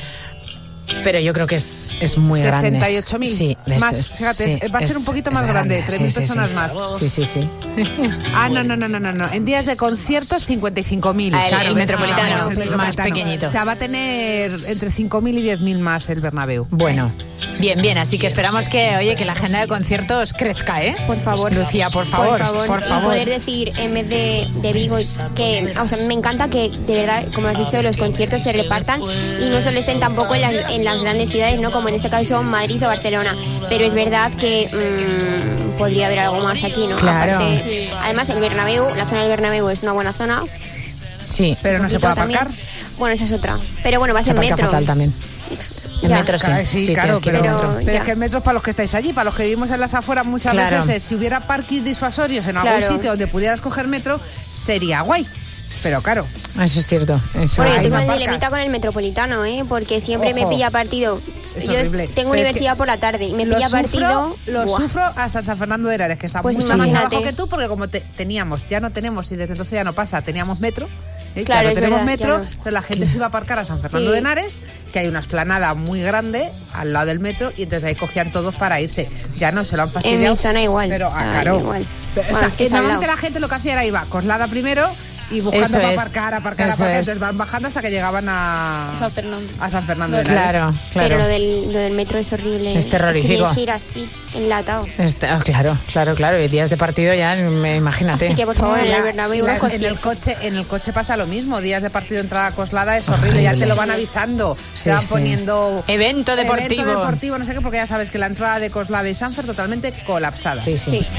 pero yo creo que es, es muy grande. sesenta y ocho mil. Sí, es- Más, es- fíjate, sí, va a ser es- un poquito es más grande, grande, tres sí, mil sí, personas sí. más. Sí, sí, sí. Ah, no, no, no, no, no, no. En días de conciertos, cincuenta y cinco mil. Ah, el- el Metropolitano, el más Metropolitano. pequeñito. O sea, va a tener entre cinco mil y diez mil más el Bernabéu. Bueno, bien, bien, así que esperamos que, oye, que la agenda de conciertos crezca, ¿eh? Por favor. Lucía, por favor, por favor. Y poder decir, en vez de, de Vigo, que, o sea, me encanta que, de verdad, como has dicho, los conciertos se repartan y no solo estén tampoco en las, en las grandes ciudades, ¿no? Como en este caso Madrid o Barcelona. Pero es verdad que mmm, podría haber algo más aquí, ¿no? Claro. Aparte, además, el Bernabéu, la zona del Bernabéu es una buena zona. Sí. Pero no se puede aparcar. Bueno, esa es otra. Pero bueno, va a Se ser aparca metro. fatal también. En Ya. metro sí, Claro, sí, sí, claro, tienes que ir pero, en metro. pero ya. es que el metro es para los que estáis allí, para los que vivimos en las afueras muchas Claro. veces, si hubiera parkings disuasorios en algún Claro. sitio donde pudieras coger metro, sería guay. Pero claro, Eso es cierto. Eso Bueno, yo Ahí tengo no el aparcas. dilemita con el Metropolitano, ¿eh? Porque siempre me Ojo. pilla partido. Es Yo horrible. tengo Pero es universidad que por la tarde y me lo pilla sufro, partido. lo ¡buah! sufro hasta en San Fernando de Henares, que está Pues mucho más imagínate. abajo que tú, porque como te- teníamos, ya no tenemos, y desde entonces ya no pasa, teníamos metro. ¿eh? Claro, Ya no es tenemos verdad, metro, ya no. entonces la gente se iba a aparcar a San Fernando Sí. de Henares, que hay una esplanada muy grande al lado del metro, y entonces ahí cogían todos para irse. Ya no, se lo han En fastidiado. mi zona igual. Pero, o sea, ah, claro. igual. Pero, o Bueno, sea, es que que está al normalmente lado. la gente lo que hacía era iba a Coslada primero y buscando Eso para es. aparcar, aparcar, Eso aparcar. es. Entonces van bajando hasta que llegaban a San Fernando. a San Fernando de Henares. Claro, Pero lo claro. del, lo del metro es horrible. Es terrorífico. Es que tienes que ir así, enlatado. Este- ah, claro, claro, claro. Y días de partido ya, me imagínate. Así que, por favor, en Ya, el Bernabéu la- un en el concierto. coche en el coche pasa lo mismo, días de partido entrada a Coslada es horrible, ya te lo van avisando, Sí, te van sí. poniendo Evento deportivo. evento deportivo, no sé qué, porque ya sabes que la entrada de Coslada y Sanfer totalmente colapsada. Sí, sí. Sí.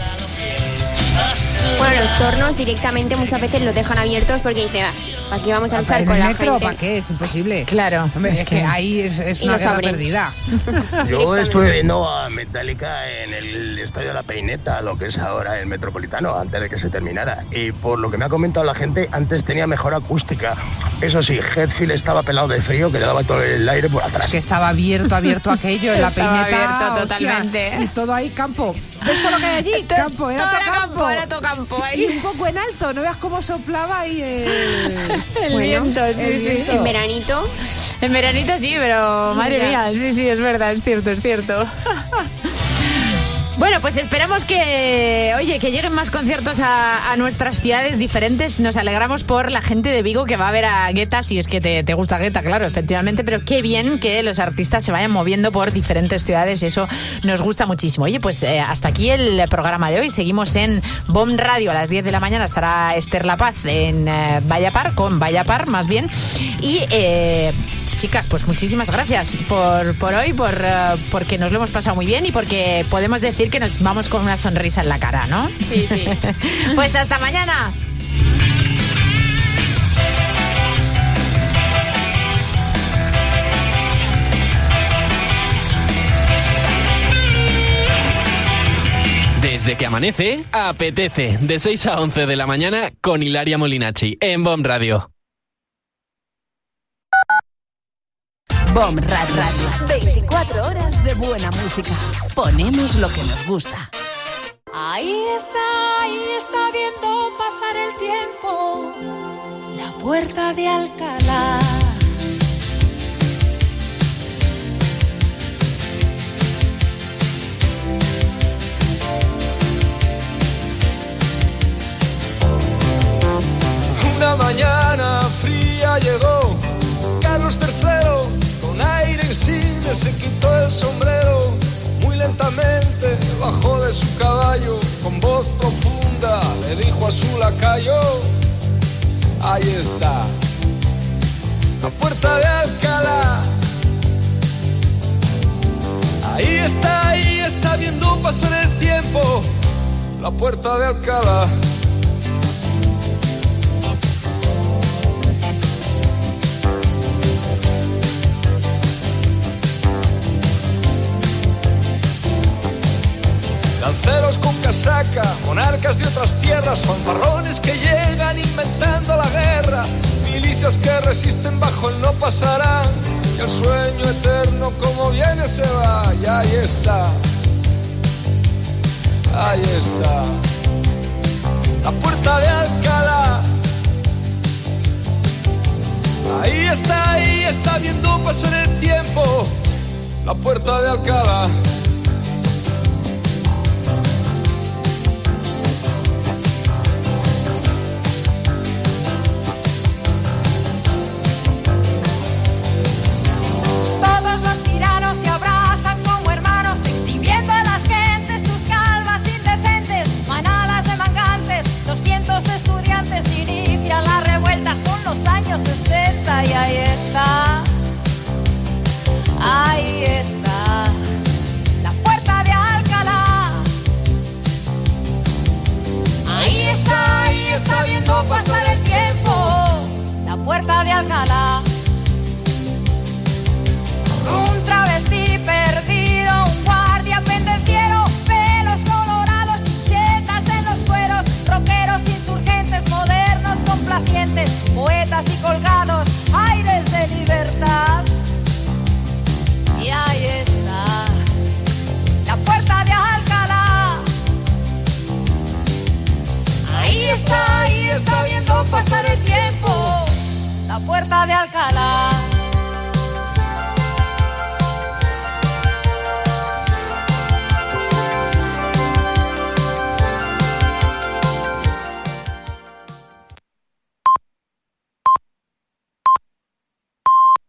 Bueno, los tornos directamente muchas veces los dejan abiertos porque dice, ah, ¿para qué vamos a luchar ¿En con el la metro gente? ¿para qué? Es imposible. Claro. Hombre, es, que, ahí es, es Y una los guerra abren. perdida. Yo estuve viendo a Metallica en el Estadio de la Peineta, lo que es ahora el Metropolitano, antes de que se terminara. Y por lo que me ha comentado la gente, antes tenía mejor acústica. Eso sí, Hetfield estaba pelado de frío, que le daba todo el aire por atrás. Que estaba abierto, abierto aquello en la Estaba Peineta. abierto hostia, totalmente. y todo ahí campo. ¿Ves por lo que hay allí? Campo, era todo todo era campo. campo, era todo campo ahí. Y un poco en alto, no veas cómo soplaba ahí el, El viento, sí, el sí. viento. En veranito. En veranito sí, pero madre Ya. mía, sí, sí, es verdad, es cierto, es cierto. Bueno, pues esperamos que, oye, que lleguen más conciertos a, a nuestras ciudades diferentes. Nos alegramos por la gente de Vigo que va a ver a Guetta, si es que te, te gusta Guetta, claro, efectivamente, pero qué bien que los artistas se vayan moviendo por diferentes ciudades, eso nos gusta muchísimo. Oye, pues eh, hasta aquí el programa de hoy. Seguimos en B O M Radio a las diez de la mañana, estará Esther La Paz en eh, Vallapar, con Vallapar más bien, y... Eh, chicas, pues muchísimas gracias por, por hoy, por uh, porque nos lo hemos pasado muy bien y porque podemos decir que nos vamos con una sonrisa en la cara, ¿no? Sí, sí. Pues hasta mañana. Desde que amanece, apetece. De seis a once de la mañana con Hilaria Molinacci en B O M Radio. B O M Radio. veinticuatro horas de buena música. Ponemos lo que nos gusta. Ahí está, ahí está viendo pasar el tiempo, la puerta de Alcalá. Una mañana fría llegó Carlos tercero, con aire insigne se quitó el sombrero. Muy lentamente bajó de su caballo, con voz profunda le dijo a su lacayo: ahí está, la puerta de Alcalá. Ahí está, ahí está viendo pasar el tiempo, la puerta de Alcalá. Lanceros con casaca, monarcas de otras tierras, fanfarrones que llegan inventando la guerra, milicias que resisten bajo el no pasarán, y el sueño eterno como viene se va. Y ahí está, ahí está, la puerta de Alcalá. Ahí está, ahí está viendo pasar el tiempo, la puerta de Alcalá. Se abrazan como hermanos, exhibiendo a las gentes sus calvas indecentes, manadas de mangantes, doscientos estudiantes inician la revuelta, son los años sesenta y ahí está, ahí está, la puerta de Alcalá. Ahí está, ahí está viendo pasar el tiempo, la puerta de Alcalá.